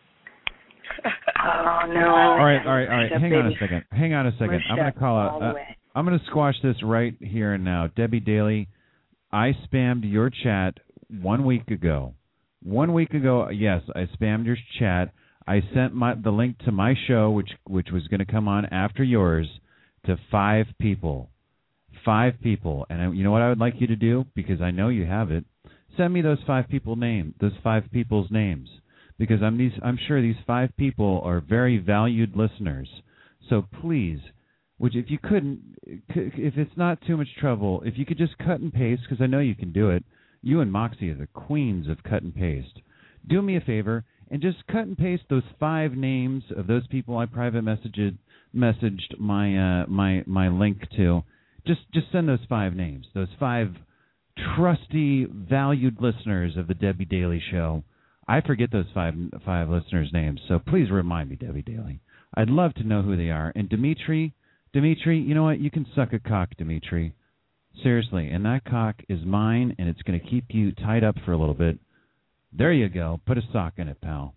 Oh, no. All right. Hang on a second. I'm going to call out. I'm going to squash this right here and now. Debbie Daly, I spammed your chat 1 week ago. 1 week ago, yes, I spammed your chat. I sent the link to my show, which was going to come on after yours, to 5 people. 5 people. And you know what I would like you to do? Because I know you have it. Send me those 5 people's names. Because I'm sure these 5 people are very valued listeners. So please, if it's not too much trouble, if you could just cut and paste, because I know you can do it. You and Moxie are the queens of cut and paste. Do me a favor and just cut and paste those 5 names of those people I private messaged my link to. Just send those 5 names. Those 5 trusty, valued listeners of the Debbie Daly Show. I forget those 5 listeners' names, so please remind me, Debbie Daly. I'd love to know who they are. And Dimitri, you know what? You can suck a cock, Dimitri. Seriously, and that cock is mine, and it's going to keep you tied up for a little bit. There you go. Put a sock in it, pal.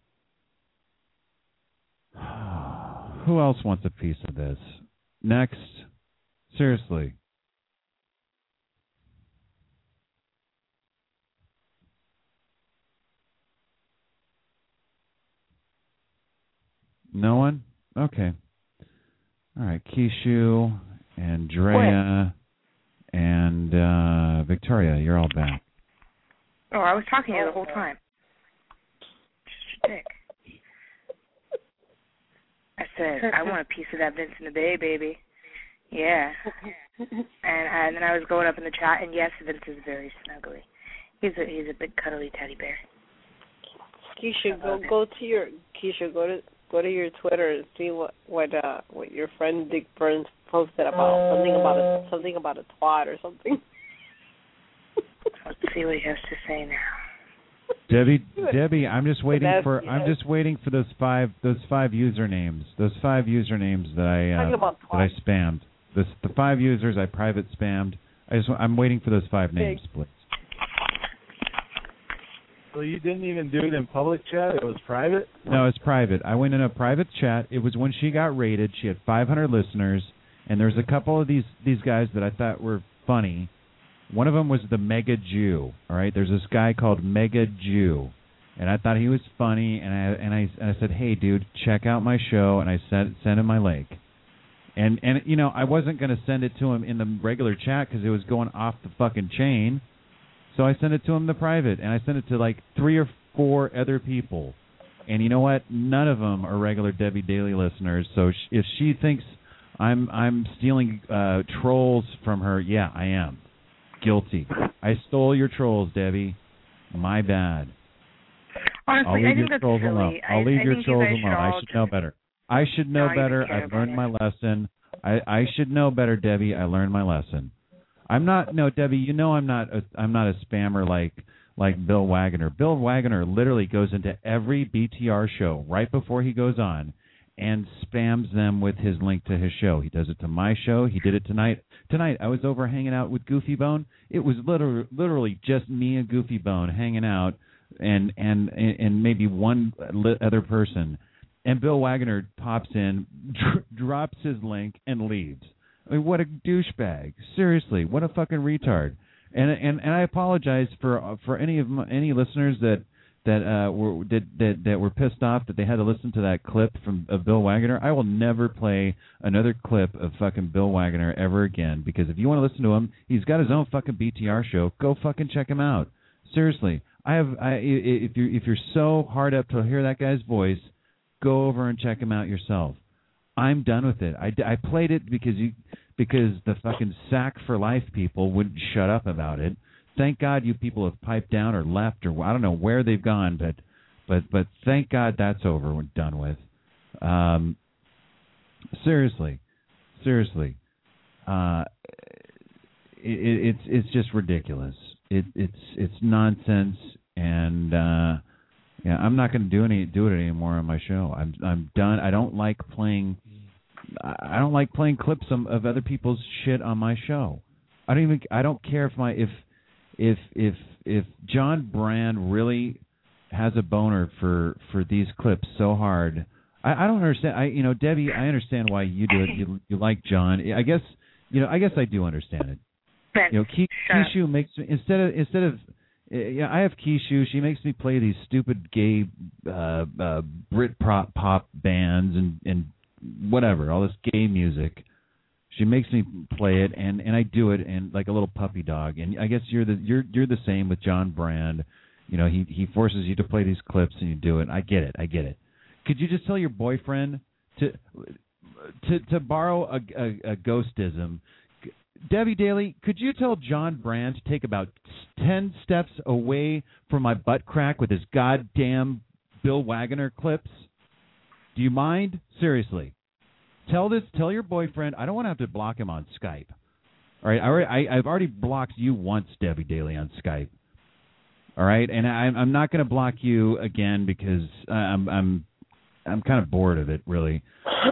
Who else wants a piece of this? Next. Seriously. No one? Okay. All right, Keishu, Andrea, and Victoria, you're all back. Oh, I was talking to you the whole time. Just a dick. I said, I want a piece of that Vincent Bay, baby. Yeah. And then I was going up in the chat, and yes, Vince is very snuggly. He's a big cuddly teddy bear. Keisha, go to your your Twitter and see what your friend Dick Burns posted about something about a twat or something. Let's see what he has to say now. Debbie, I'm just waiting for those five usernames. Those 5 usernames that I spammed. The 5 users I private spammed. I'm waiting for those 5 names, please. So you didn't even do it in public chat? It was private? No, it's private. I went in a private chat. It was when she got rated. She had 500 listeners, and there's a couple of these guys that I thought were funny. One of them was the Mega Jew. All right, there's this guy called Mega Jew, and I thought he was funny. And I said, hey, dude, check out my show, and I sent him my link. And you know, I wasn't going to send it to him in the regular chat because it was going off the fucking chain. So I sent it to him in the private, and I sent it to like 3 or 4 other people. And you know what? None of them are regular Debbie Daily listeners. So if she thinks I'm stealing trolls from her, yeah, I am. Guilty. I stole your trolls, Debbie. My bad. Honestly, I'll leave I think your that's trolls silly. alone. I'll leave your trolls alone. I should know just... better. I should know better. I've learned my lesson. I should know better, Debbie. I learned my lesson. I'm not. No, Debbie. You know I'm not a spammer like Bill Wagner. Bill Wagner literally goes into every BTR show right before he goes on and spams them with his link to his show. He does it to my show. He did it tonight. Tonight I was over hanging out with Goofy Bone. It was literally just me and Goofy Bone hanging out, and maybe one other person. And Bill Wagner pops in, drops his link, and leaves. I mean, what a douchebag! Seriously, what a fucking retard! And I apologize for any listeners that were pissed off that they had to listen to that clip of Bill Wagner. I will never play another clip of fucking Bill Wagner ever again, because if you want to listen to him, he's got his own fucking BTR show. Go fucking check him out. Seriously, if you're so hard up to hear that guy's voice, go over and check him out yourself. I'm done with it. I played it because the fucking Sack for Life people wouldn't shut up about it. Thank God you people have piped down or left, or I don't know where they've gone, but thank God that's over and done with. Seriously, it's just ridiculous. It's nonsense, and yeah, I'm not going to do it anymore on my show. I'm done. I don't like playing clips of other people's shit on my show. I don't care if John Brand really has a boner for these clips so hard. I don't understand. Debbie, I understand why you do it. You like John. I guess I do understand it. Keishu makes me instead of I have Keishu. She makes me play these stupid gay Brit pop bands and whatever, all this gay music. She makes me play it, and I do it, and like a little puppy dog. And I guess you're the same with John Brand. He forces you to play these clips, and you do it. I get it. Could you just tell your boyfriend to borrow a ghostism? Debbie Daly, could you tell John Brand to take about 10 steps away from my butt crack with his goddamn Bill Wagner clips? Do you mind? Seriously. Tell your boyfriend. I don't want to have to block him on Skype. All right, I've already blocked you once, Debbie Daly, on Skype. All right, and I'm not going to block you again because I'm kind of bored of it, really.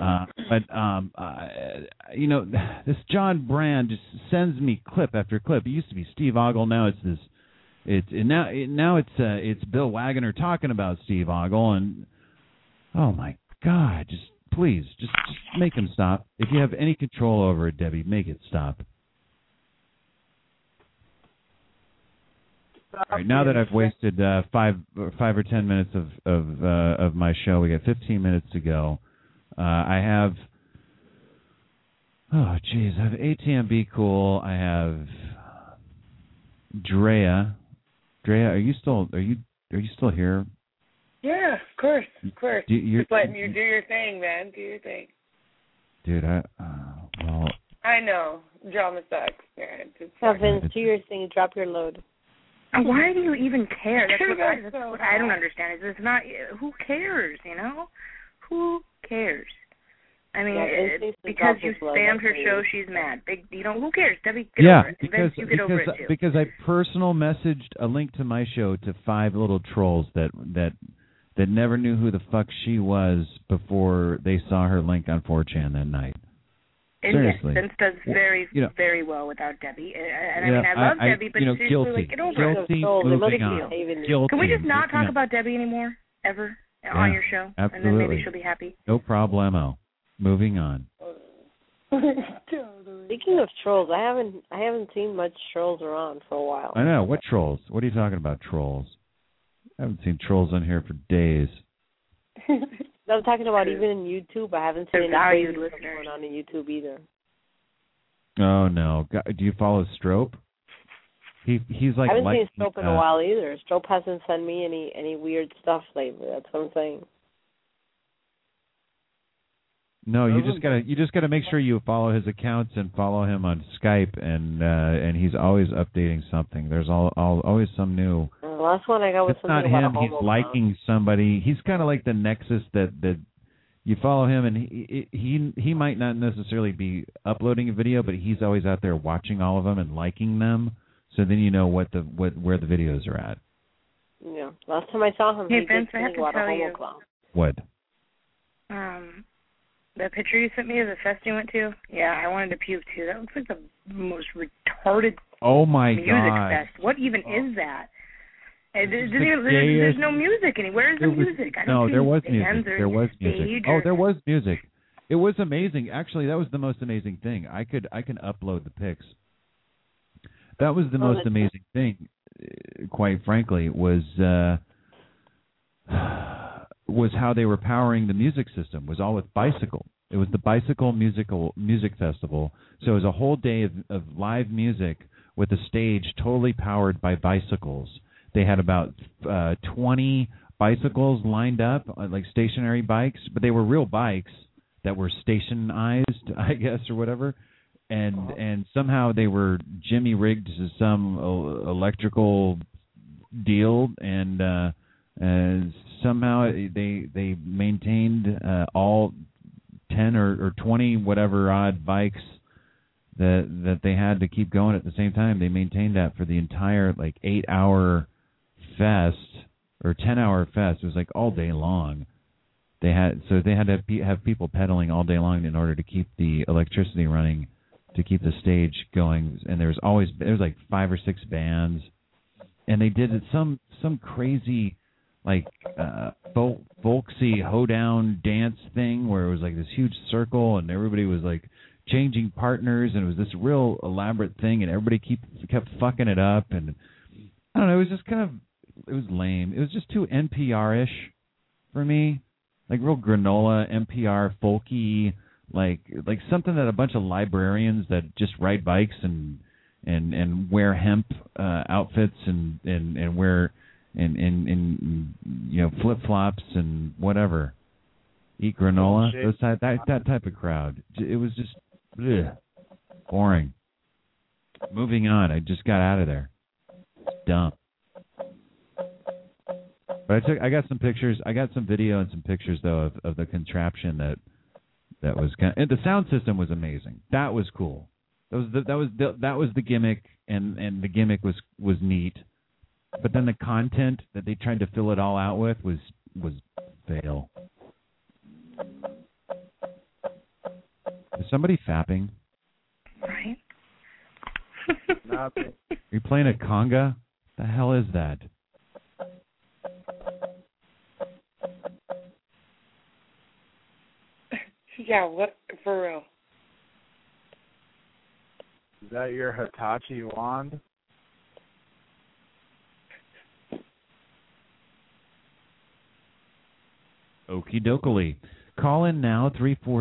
This John Brand just sends me clip after clip. It used to be Steve Ogle. Now it's this. It's Bill Wagner talking about Steve Ogle, and oh my God, please make him stop. If you have any control over it, Debbie, make it stop. All right, now that I've wasted 5 or 10 minutes of my show, we got 15 minutes to go. I have Oh, geez. I have ATMB Cool. I have Drea. Drea, are you still here? Yeah, of course. Just letting you do your thing, man. Do your thing. Dude, well. I know. Drama sucks. Yeah, Vince, do your thing. Drop your load. Why do you even care? That's what I don't understand. Is it's not? Who cares? You know? Who cares? I mean, because you spammed her show, she's mad. Who cares? Debbie, get over it. Vince, you get over it too. Because I personal messaged a link to my show to 5 little trolls that never knew who the fuck she was before they saw her link on 4chan that night. And Seriously. Yes, Vince does very well without Debbie. And I mean, I love Debbie, but seriously, guilty. Get over guilty, it. moving on. Guilty. Can we just not talk about Debbie anymore, ever, on your show? Absolutely. And then maybe she'll be happy. No problemo. Moving on. Speaking of trolls, I haven't seen much trolls around for a while. I know. What trolls? What are you talking about, trolls? I haven't seen trolls on here for days. I'm talking about even in YouTube. I haven't seen any valued crazy listeners going on in YouTube either. Oh no! Do you follow Strope? He's like. I haven't seen Strope in a while either. Strope hasn't sent me any weird stuff lately. That's what I'm saying. No, you just gotta make sure you follow his accounts and follow him on Skype, and he's always updating something. There's always some new. The last one I got was it's something not about him. He's liking somebody. He's kind of like the Nexus that you follow him, and he might not necessarily be uploading a video, but he's always out there watching all of them and liking them. So then you know where the videos are at. Yeah. Last time I saw him, hey, he Vince, did I have to about tell a you. homo clown. What? The picture you sent me of the fest you went to, yeah, I wanted to puke too. That looks like the most retarded music fest. What even is that? There's no music anywhere. Where's the music? There was music. There was music. Oh, there was music. It was amazing. Actually, that was the most amazing thing. I can upload the pics. That was the most amazing thing, quite frankly, was how they were powering the music system. Was all with Bicycle. It was the Bicycle Music Festival. So it was a whole day of live music with a stage totally powered by bicycles. They had about 20 bicycles lined up, like stationary bikes, but they were real bikes that were stationized, I guess, or whatever. And somehow they were jimmy rigged to some electrical deal, and somehow they maintained all 10 or 20 whatever odd bikes that they had to keep going at the same time. They maintained that for the entire 8-hour fest or 10-hour fest. It was like all day long. They had to have people pedaling all day long in order to keep the electricity running, to keep the stage going. And there was like 5 or 6 bands, and they did some crazy folksy hoedown dance thing where it was like this huge circle and everybody was like changing partners, and it was this real elaborate thing, and everybody kept fucking it up, and I don't know, it was just it was lame. It was just too NPR-ish for me, like real granola NPR folky, like something that a bunch of librarians that just ride bikes and wear hemp outfits and wear and flip flops and whatever, eat granola. That type of crowd. It was just boring. Moving on. I just got out of there. It's dumb. But I got some pictures. I got some video and some pictures though of the contraption that was and the sound system was amazing. That was cool. That was the gimmick, and the gimmick was neat. But then the content that they tried to fill it all out with was fail. Is somebody fapping? Right. Are you playing a conga? The hell is that? Yeah, what for real? Is that your Hitachi wand? Okie dokie. call in now,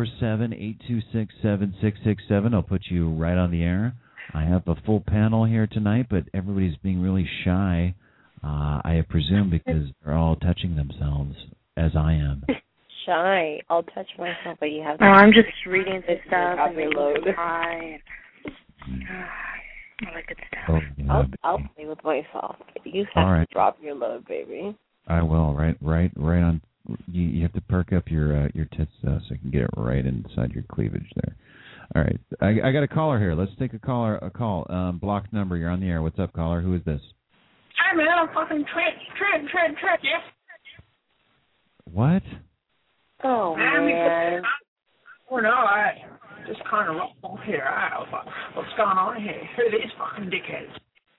347-826-7667. I'll put you right on the air. I have a full panel here tonight, but everybody's being really shy, I presume because they're all touching themselves, as I am. Shy. I'll touch myself, but you have to... No, I'm just reading this stuff and reload. hi. I like good stuff. Oh, yeah, I'll play with myself. You have to drop your load, baby. I will. Right on. You have to perk up your tits so I can get it right inside your cleavage there. All right, I got a caller here. Let's take a call. Blocked number. You're on the air. What's up, caller? Who is this? Hi, man. I'm fucking Trent, yes? What? Oh, man. Well, no, I just kind of rocked off here. What's going on here? Who are these fucking dickheads?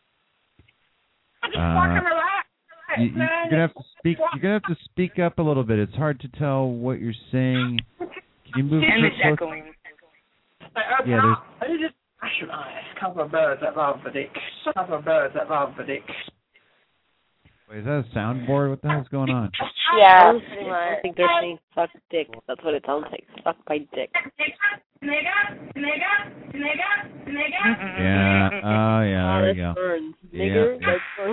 I just fucking relax. You're gonna have to speak. You're gonna have to speak up a little bit. It's hard to tell what you're saying. Can you move? And it's echoing. Yeah, there's just a couple of birds that love the dick. Wait, is that a soundboard? What the hell's going on? Yeah, I think they're saying suck dick. That's what it sounds like. Suck by dick. Yeah. Oh, yeah. There we go. Burns. Yeah. Nigger, that burns.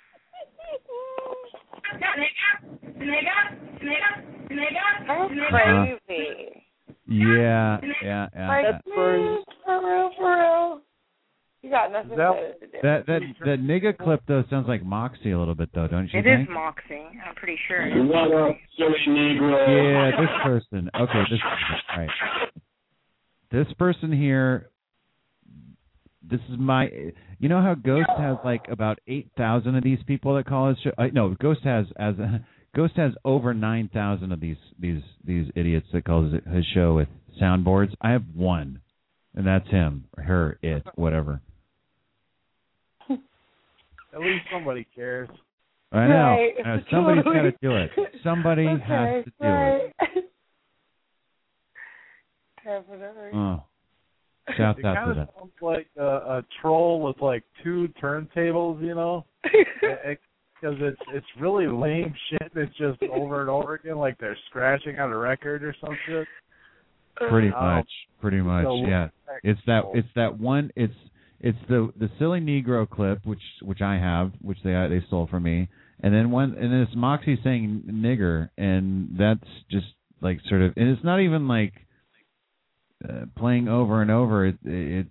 That's crazy. Yeah. That's burns. For real. You got nothing to do. That nigga clip though sounds like Moxie a little bit though, don't you It think? is Moxie. I'm pretty sure. What up, silly Negro? Yeah, this person. Okay, this all right. This person here. This is my. You know how Ghost has like about 8,000 of these people that call his show. No, Ghost has over 9,000 of these idiots that calls his show with soundboards. I have one, and that's him, or her, it, whatever. At least somebody cares. I know. Right. Somebody's got to do it. Somebody has to do it. Definitely. Oh. Shout It out kind to of that. sounds like a troll with like two turntables, you know, because it's really lame shit. It's just over and over again, like they're scratching on a record or some shit. Pretty much, so yeah. It's that one. It's the silly Negro clip, which I have, which they stole from me, and then it's Moxie saying nigger, and that's just like sort of, and it's not even like playing over and over. It's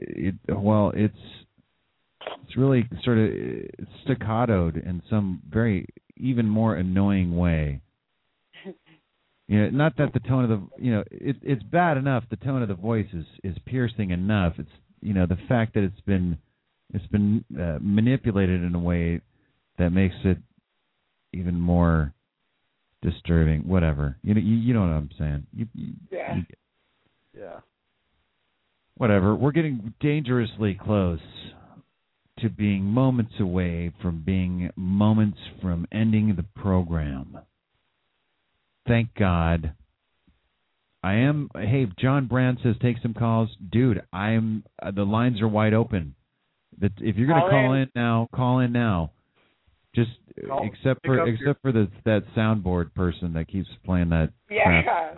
really sort of staccatoed in some very even more annoying way. You know, not that the tone of the, it's bad enough. The tone of the voice is piercing enough. It's, the fact that it's been manipulated in a way that makes it even more disturbing. Whatever. You know what I'm saying. Yeah. Whatever. We're getting dangerously close to being moments away from being moments from ending the program. Thank God. Hey, John Brand says take some calls. Dude, the lines are wide open. If you're going to call in now. Just except for that soundboard person that keeps playing that crap.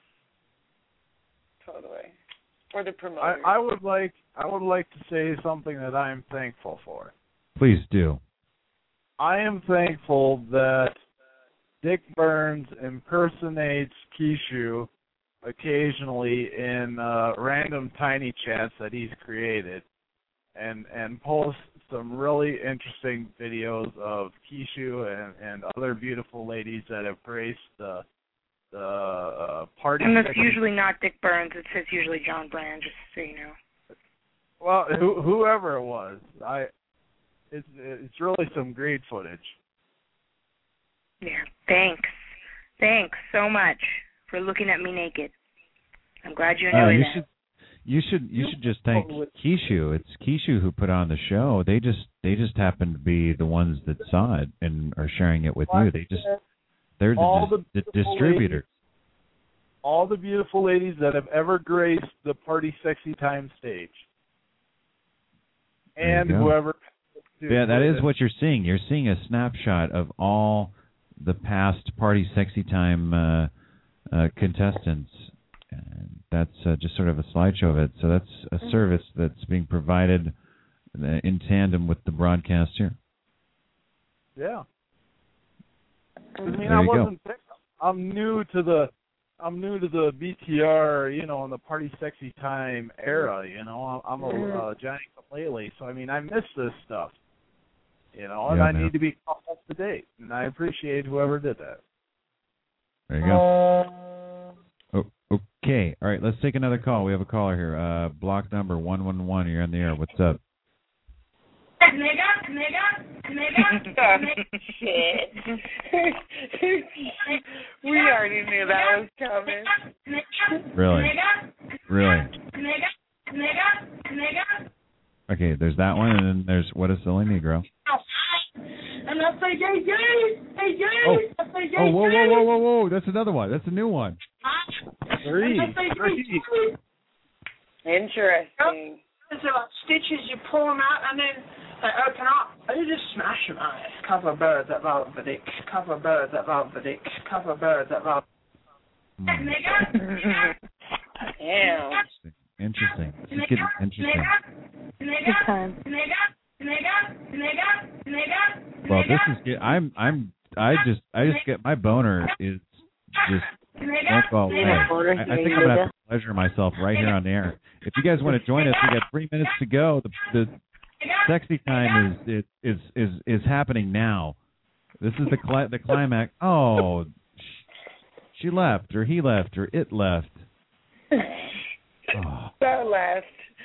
Totally. Or the promoter. I would like to say something that I am thankful for. Please do. I am thankful that Dick Burns impersonates Kishu occasionally in random tiny chats that he's created, and posts some really interesting videos of Kishu and other beautiful ladies that have graced the party. And that's usually not Dick Burns. It's usually John Brand, just so you know. Well, whoever it was, it's really some great footage. Yeah, thanks so much for looking at me naked. I'm glad you enjoyed that. You should just thank Kishu. It's Kishu who put on the show. They just happen to be the ones that saw it and are sharing it with you. They're the distributors. All the beautiful ladies that have ever graced the Party Sexy Time stage. And whoever. Yeah, that is what you're seeing. You're seeing a snapshot of all the past Party Sexy Time contestants. And that's just sort of a slideshow of it. So that's a service that's being provided in tandem with the broadcast here. Yeah. I mean, There I you wasn't. I'm new to the BTR, and the Party Sexy Time era. I'm a Johnny Come-Lately, so I mean, I miss this stuff. And I need to be up to date, and I appreciate whoever did that. There you go. Okay. All right, let's take another call. We have a caller here. Block number 111. You're on the air. What's up? Shit. We already knew that was coming. Really? Okay, there's that one, and then there's What a Silly Negro. And I say, Oh, whoa. That's another one. That's a new one. Three. Interesting. They're like stitches, you pull them out and then they open up. You just smash them out. Cover birds that love the dick. Cover birds that love the dick. Cover birds that love. Damn. Interesting. This is getting interesting. Good time. Well, this is. I just get my boner is just won't go away. I think I'm gonna have to pleasure myself right here on the air. If you guys want to join us, we got 3 minutes to go. The sexy time is happening now. This is the climax. Oh, she left, or he left, or it left. Oh. So left.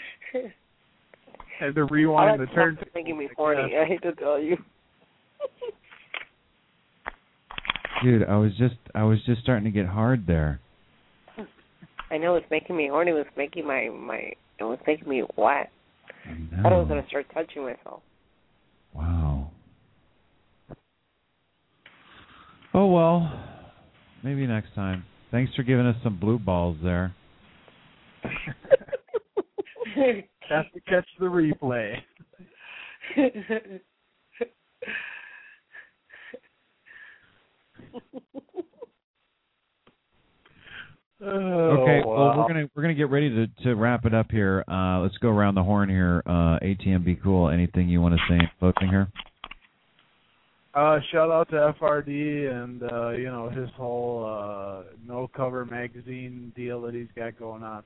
Had to rewind the turn. Making me horny. I hate to tell you. Dude, I was just starting to get hard there. I know it's making me horny. It was making it was making me wet. I thought I was gonna start touching myself. Wow. Oh well, maybe next time. Thanks for giving us some blue balls there. Have to catch the replay. Okay, well we're gonna get ready to wrap it up here. Let's go around the horn here. ATM, be cool. Anything you want to say in closing here? Shout out to FRD and his whole No Cover magazine deal that he's got going on.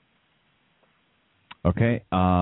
Okay,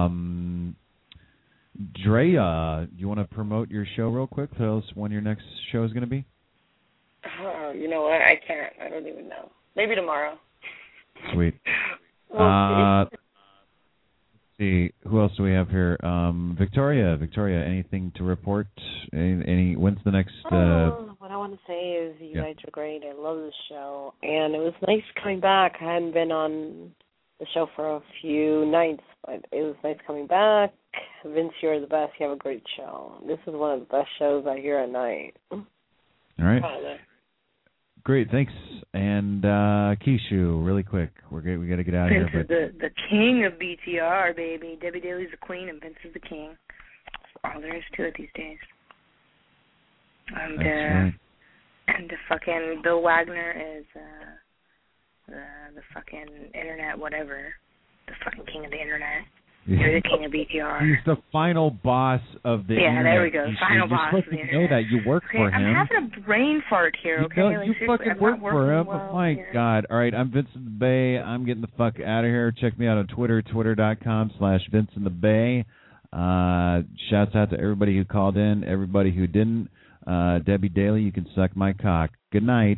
Drea, you want to promote your show real quick? Tell us when your next show is going to be. You know what? I can't. I don't even know. Maybe tomorrow. Sweet. Let's see, who else do we have here? Victoria, anything to report? Any? When's the next? What I want to say is you guys are great. I love the show, and it was nice coming back. I hadn't been on the show for a few nights, but it was nice coming back. Vince, you're the best. You have a great show. This is one of the best shows I hear at night. All right. Great, thanks. And Keishu, really quick. We got to get out of here. Vince is the king of BTR, baby. Debbie Daly's the queen, and Vince is the king. That's all there is to it these days. And that's right. And the fucking Bill Wagner is the fucking internet whatever. The fucking king of the internet. You're the king of BTR. He's the final boss of the internet. Yeah, there we go. Final boss You're of the supposed to internet. know that. You work for him. I'm having a brain fart here, okay? You fucking work for him. Well, my God. All right, I'm Vincent the Bay. I'm getting the fuck out of here. Check me out on Twitter, twitter.com/VincentTheBay. Shouts out to everybody who called in, everybody who didn't. Debbie Daly, you can suck my cock. Good night.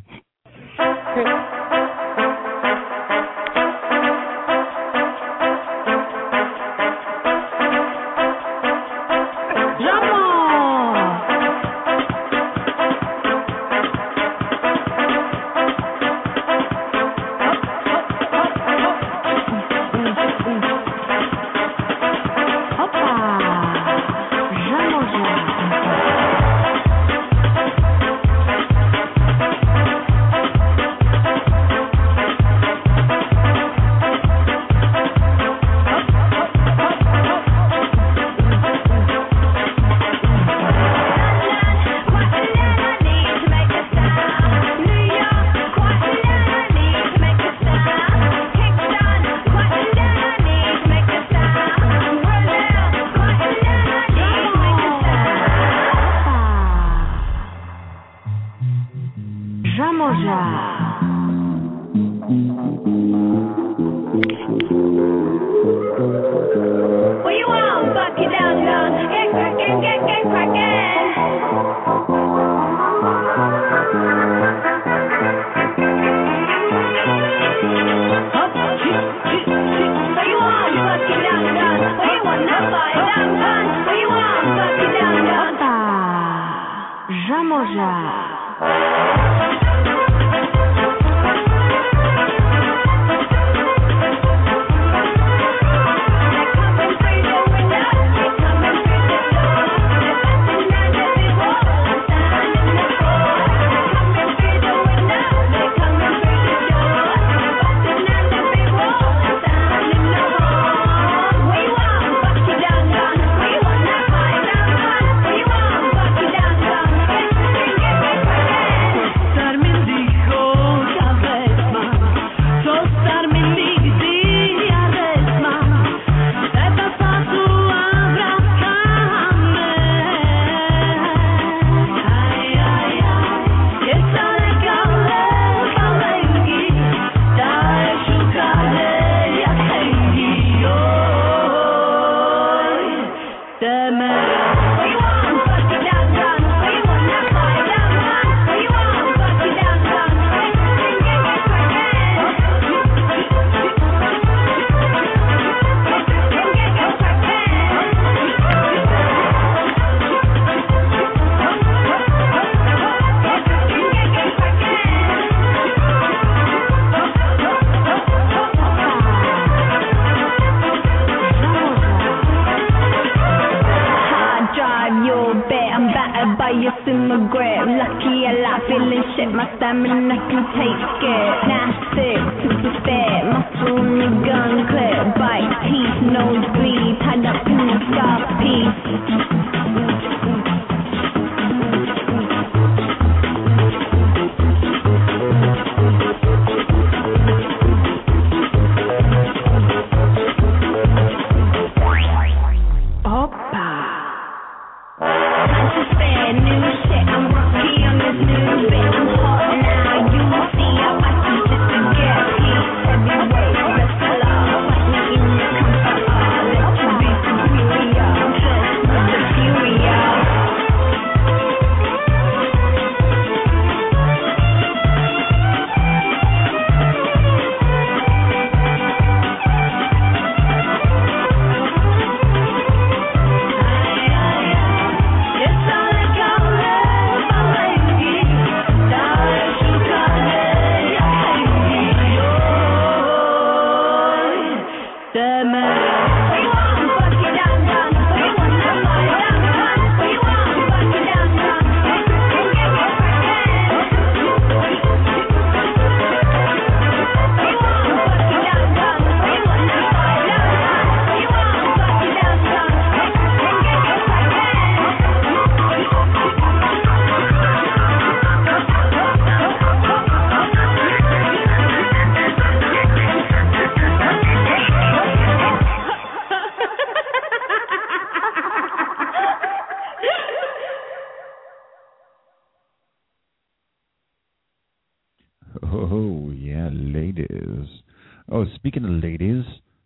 Oh, yeah, ladies. Oh, speaking of ladies,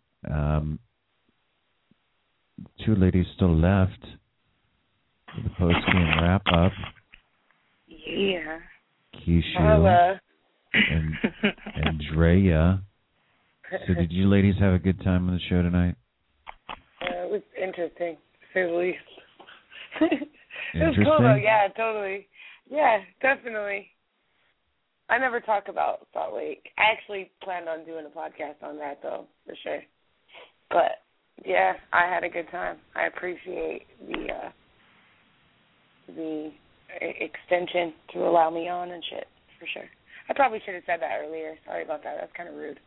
two ladies still left for the post-game wrap-up. Yeah. Keisha and Andrea. So did you ladies have a good time on the show tonight? It was interesting, to say the least. It was Interesting? cool, though. Yeah, totally. Yeah, definitely. I never talk about Salt Lake. I actually planned on doing a podcast on that, though, for sure. But, yeah, I had a good time. I appreciate the extension to allow me on and shit, for sure. I probably should have said that earlier. Sorry about that. That's kind of rude.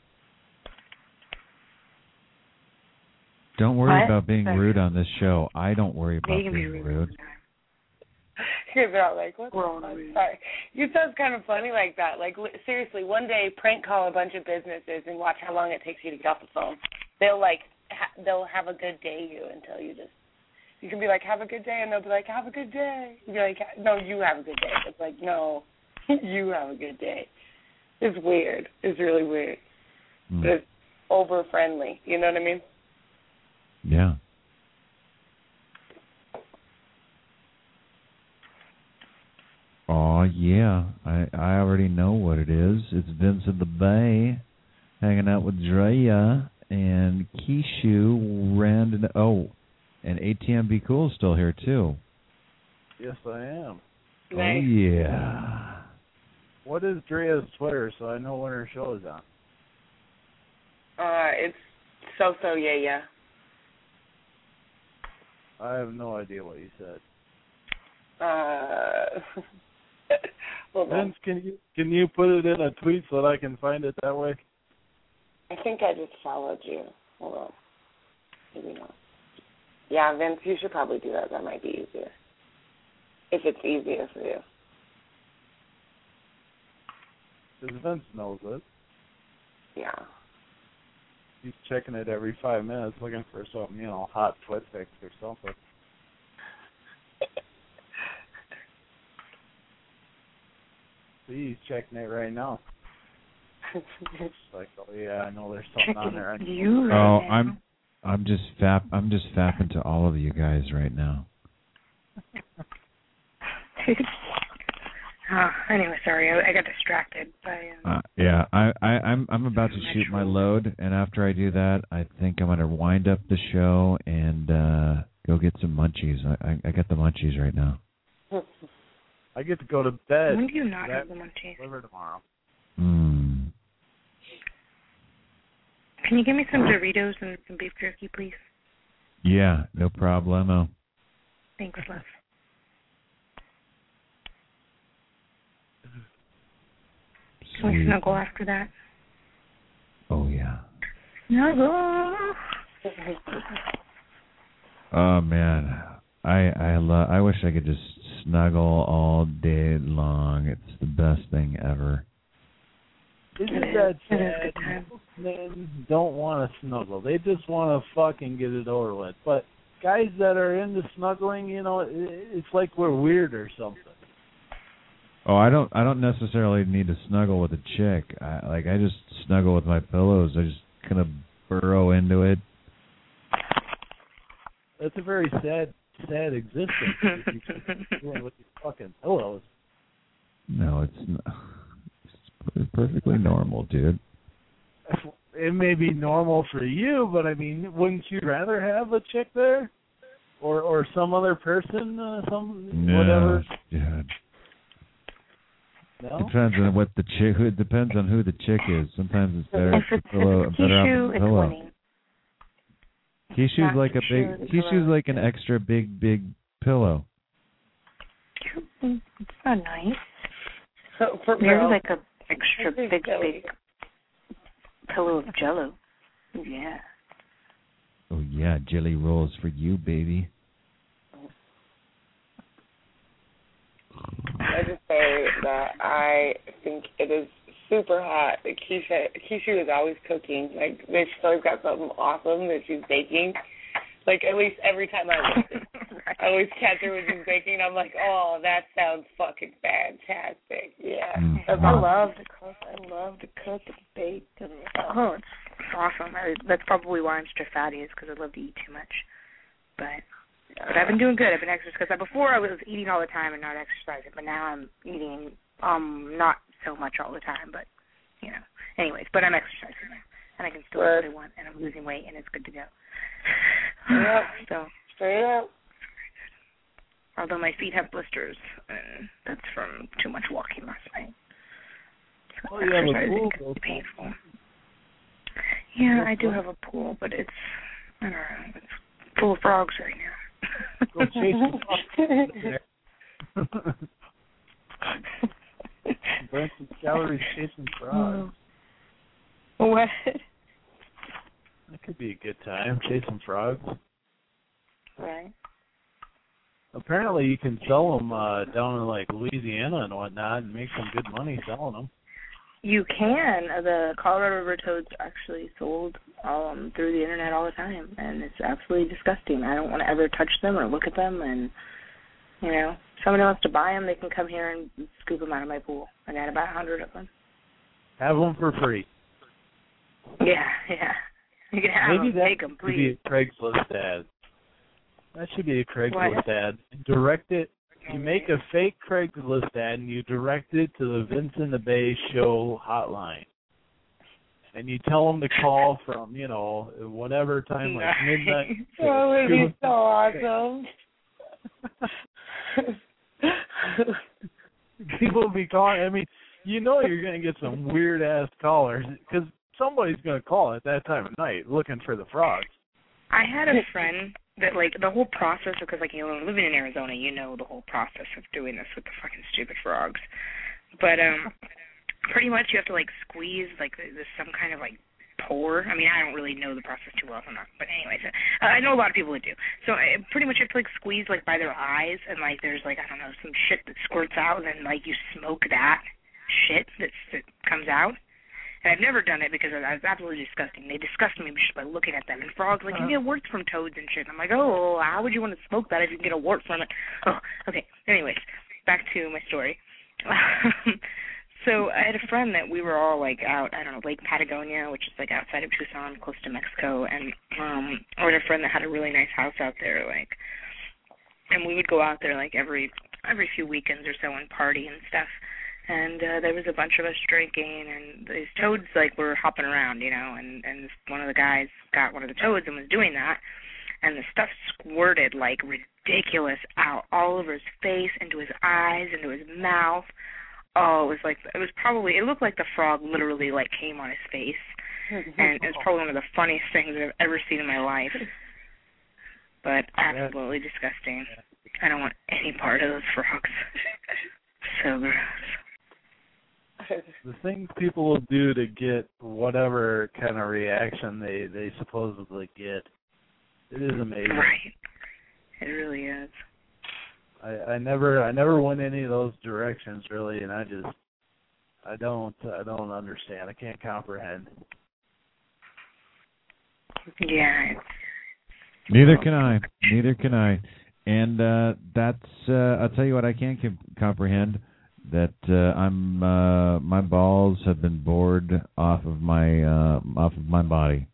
Don't worry What? about being rude on this show. I don't worry about You can be being rude. They're all like, what the fuck? Sorry. You sound kind of funny like that. Like, seriously, one day prank call a bunch of businesses and watch how long it takes you to get off the phone. They'll, like, they'll have a good day you until you just, you can be like, have a good day, and they'll be like, have a good day. You'll be like, no, you have a good day. It's like, no, you have a good day. It's weird. It's really weird. But it's over-friendly. You know what I mean? Yeah. Oh yeah, I already know what it is. It's Vince of the Bay, hanging out with Drea and Keishu, Rand, and ATM Be Cool still here too. Yes, I am. Oh, yeah. What is Drea's Twitter so I know when her show is on? It's so yeah. I have no idea what you said. Hold on. Vince, can you put it in a tweet so that I can find it that way? I think I just followed you. Hold on. Maybe not. Yeah, Vince, you should probably do that. That might be easier. If it's easier for you. Because Vince knows it. Yeah. He's checking it every 5 minutes looking for something, hot foot fix or something. See, he's checking it right now. It's like, oh yeah, I know there's something on there. I'm just fapping to all of you guys right now. Anyway, sorry, I got distracted by. Yeah, I'm about to shoot my load, and after I do that, I think I'm gonna wind up the show and go get some munchies. I got the munchies right now. I get to go to bed. When do you not have the munchies? Deliver tomorrow. Can you give me some Doritos and some beef jerky, please? Yeah, no problemo. Thanks, love. Can we snuggle after that? Oh, yeah. Snuggle. Oh, man. I wish I could just snuggle all day long. It's the best thing ever. Isn't that sad? Men don't want to snuggle. They just want to fucking get it over with. But guys that are into snuggling, it's like we're weird or something. Oh, I don't necessarily need to snuggle with a chick. I just snuggle with my pillows. I just kind of burrow into it. That's a very sad existence. If you keep doing with your fucking pillows. No, it's not. It's perfectly normal, dude. It may be normal for you, but I mean, wouldn't you rather have a chick there, or some other person, whatever? Dude. No? Depends on what the chick. It depends on who the chick is. Sometimes it's better if it's pillow. Kishu, it's winning. Kishu's like a big. Kishu's like an extra big pillow. It's not nice. So for Maybe like a extra big pillow of Jello. Yeah. Oh yeah, jelly rolls for you, baby. I just say that I think it is super hot that Kishu is always cooking. Like, she's always got something awesome that she's baking. Like, at least every time I listen. I always catch her when she's baking. I'm like, oh, that sounds fucking fantastic. Yeah. I love to cook. I love to cook and bake. And, it's awesome. That's probably why I'm such a fatty, is because I love to eat too much. But I've been doing good. I've been exercising. Because before I was eating all the time and not exercising. But now I'm eating not so much all the time. But, anyways. But I'm exercising now. And I can still eat what I want. And I'm losing weight. And it's good to go. Yep. So straight up. Although my feet have blisters, and that's from too much walking last night. So exercising can be painful. Yeah, I do have a pool, but it's, I don't know, it's full of frogs right now. Go chase the frogs. Burn some calories chasing frogs. What? That could be a good time, chasing frogs. Right. Apparently you can sell them down in like Louisiana and whatnot and make some good money selling them. You can. The Colorado River toads are actually sold through the internet all the time, and it's absolutely disgusting. I don't want to ever touch them or look at them, and, if somebody wants to buy them, they can come here and scoop them out of my pool. I got about 100 of them. Have them for free. Yeah. You can have Maybe them. Take them, please. Maybe a Craigslist ad. That should be a Craigslist ad. Direct it. You make a fake Craigslist ad and you direct it to the Vince in the Bay show hotline. And you tell them to call from, whatever time, like midnight. That would be so awesome. People will be calling. I mean, you know you're going to get some weird-ass callers because somebody's going to call at that time of night looking for the frogs. I had a friend that, like, the whole process, because, like, you know, living in Arizona, you know the whole process of doing this with the fucking stupid frogs. But pretty much you have to, like, squeeze, like, there's some kind of, like, pour. I mean, I don't really know the process too well, but anyways, I know a lot of people that do. So pretty much you have to, like, squeeze, like, by their eyes, and, like, there's, like, I don't know, some shit that squirts out, and then, like, you smoke that shit that comes out. And I've never done it because it was absolutely disgusting. They disgust me just by looking at them. And frogs, like, you get warts from toads and shit. And I'm like, oh, how would you want to smoke that if you can get a wart from it? Oh, okay. Anyways, back to my story. So I had a friend that we were all, like, out, I don't know, Lake Patagonia, which is, like, outside of Tucson, close to Mexico. And I had a friend that had a really nice house out there, like, and we would go out there, like, every few weekends or so and party and stuff. And there was a bunch of us drinking, and these toads, like, were hopping around, you know, and one of the guys got one of the toads and was doing that, and the stuff squirted, like, ridiculous out all over his face, into his eyes, into his mouth. Oh, it looked like the frog literally, like, came on his face, and it was probably one of the funniest things I've ever seen in my life, but absolutely disgusting. I don't want any part of those frogs. So gross. The things people will do to get whatever kind of reaction they supposedly get, it is amazing. Right. It really is. I never went any of those directions really, and I don't understand. I can't comprehend. Yeah. Neither can I. And that's I'll tell you what I can't comprehend. That my balls have been bored off of my body.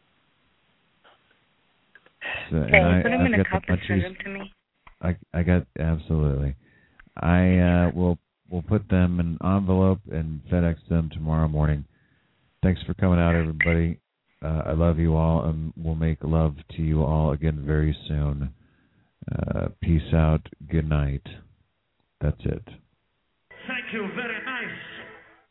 So, hey, put them in a cup and send them to me. I got absolutely. I will put them in an envelope and FedEx them tomorrow morning. Thanks for coming out, everybody. I love you all, and we'll make love to you all again very soon. Peace out. Good night. That's it. Thank you very nice.